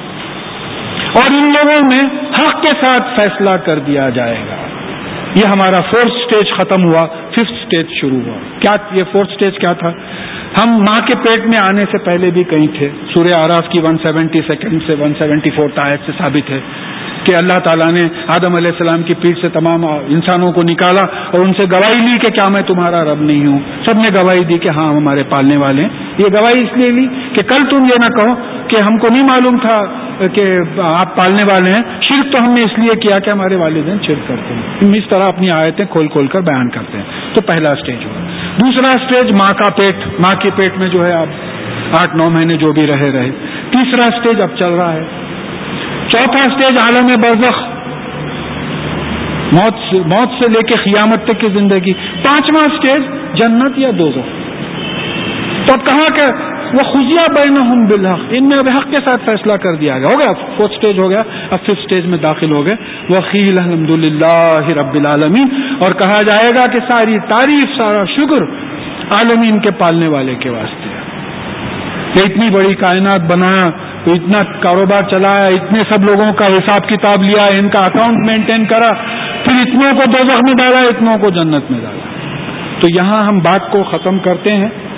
اور ان لوگوں میں حق کے ساتھ فیصلہ کر دیا جائے گا. یہ ہمارا فورتھ سٹیج ختم ہوا، ففتھ سٹیج شروع ہوا. کیا یہ فورتھ سٹیج کیا تھا؟ ہم ماں کے پیٹ میں آنے سے پہلے بھی کہیں تھے. سورہ اعراف کی ون سیونٹی سیکنڈ سے ون سیونٹی فورتھ آیت سے ثابت ہے کہ اللہ تعالیٰ نے آدم علیہ السلام کی پیٹ سے تمام انسانوں کو نکالا اور ان سے گواہی لی کہ کیا میں تمہارا رب نہیں ہوں. سب نے گواہی دی کہ ہاں ہمارے پالنے والے ہیں. یہ گواہی اس لیے لی کہ کل تم یہ نہ کہو کہ ہم کو نہیں معلوم تھا کہ آپ پالنے والے ہیں. شرک تو ہم نے اس لیے کیا کہ ہمارے والدین شرک کرتے ہیں. اس طرح اپنی آیتیں کھول کھول کر بیان کرتے ہیں. تو پہلا اسٹیج ہوا. دوسرا اسٹیج ماں کا پیٹ، ماں کے پیٹ میں جو ہے آپ آٹھ نو مہینے جو بھی رہے رہے تیسرا اسٹیج اب چل رہا ہے. چوتھا اسٹیج عالم برزخ، موت سے موت سے لے کے قیامت تک کی زندگی. پانچواں اسٹیج جنت یا دوزخ. تو اب کہاں کہ وہ خزیا بینہم بالحق، ان میں اب حق کے ساتھ فیصلہ کر دیا گیا. ہو گیا فورتھ اسٹیج ہو گیا. اب ففتھ اسٹیج میں داخل ہو گئے. وقیل الحمدللہ رب العالمین، اور کہا جائے گا کہ ساری تعریف سارا شکر عالمین کے پالنے والے کے واسطے. کہ اتنی بڑی کائنات بنایا، اتنا کاروبار چلایا، اتنے سب لوگوں کا حساب کتاب لیا، ان کا اکاؤنٹ مینٹین کرا، پھر اتنوں کو دوزخ میں ڈالا، اتنوں کو جنت میں ڈالا. تو یہاں ہم بات کو ختم کرتے ہیں.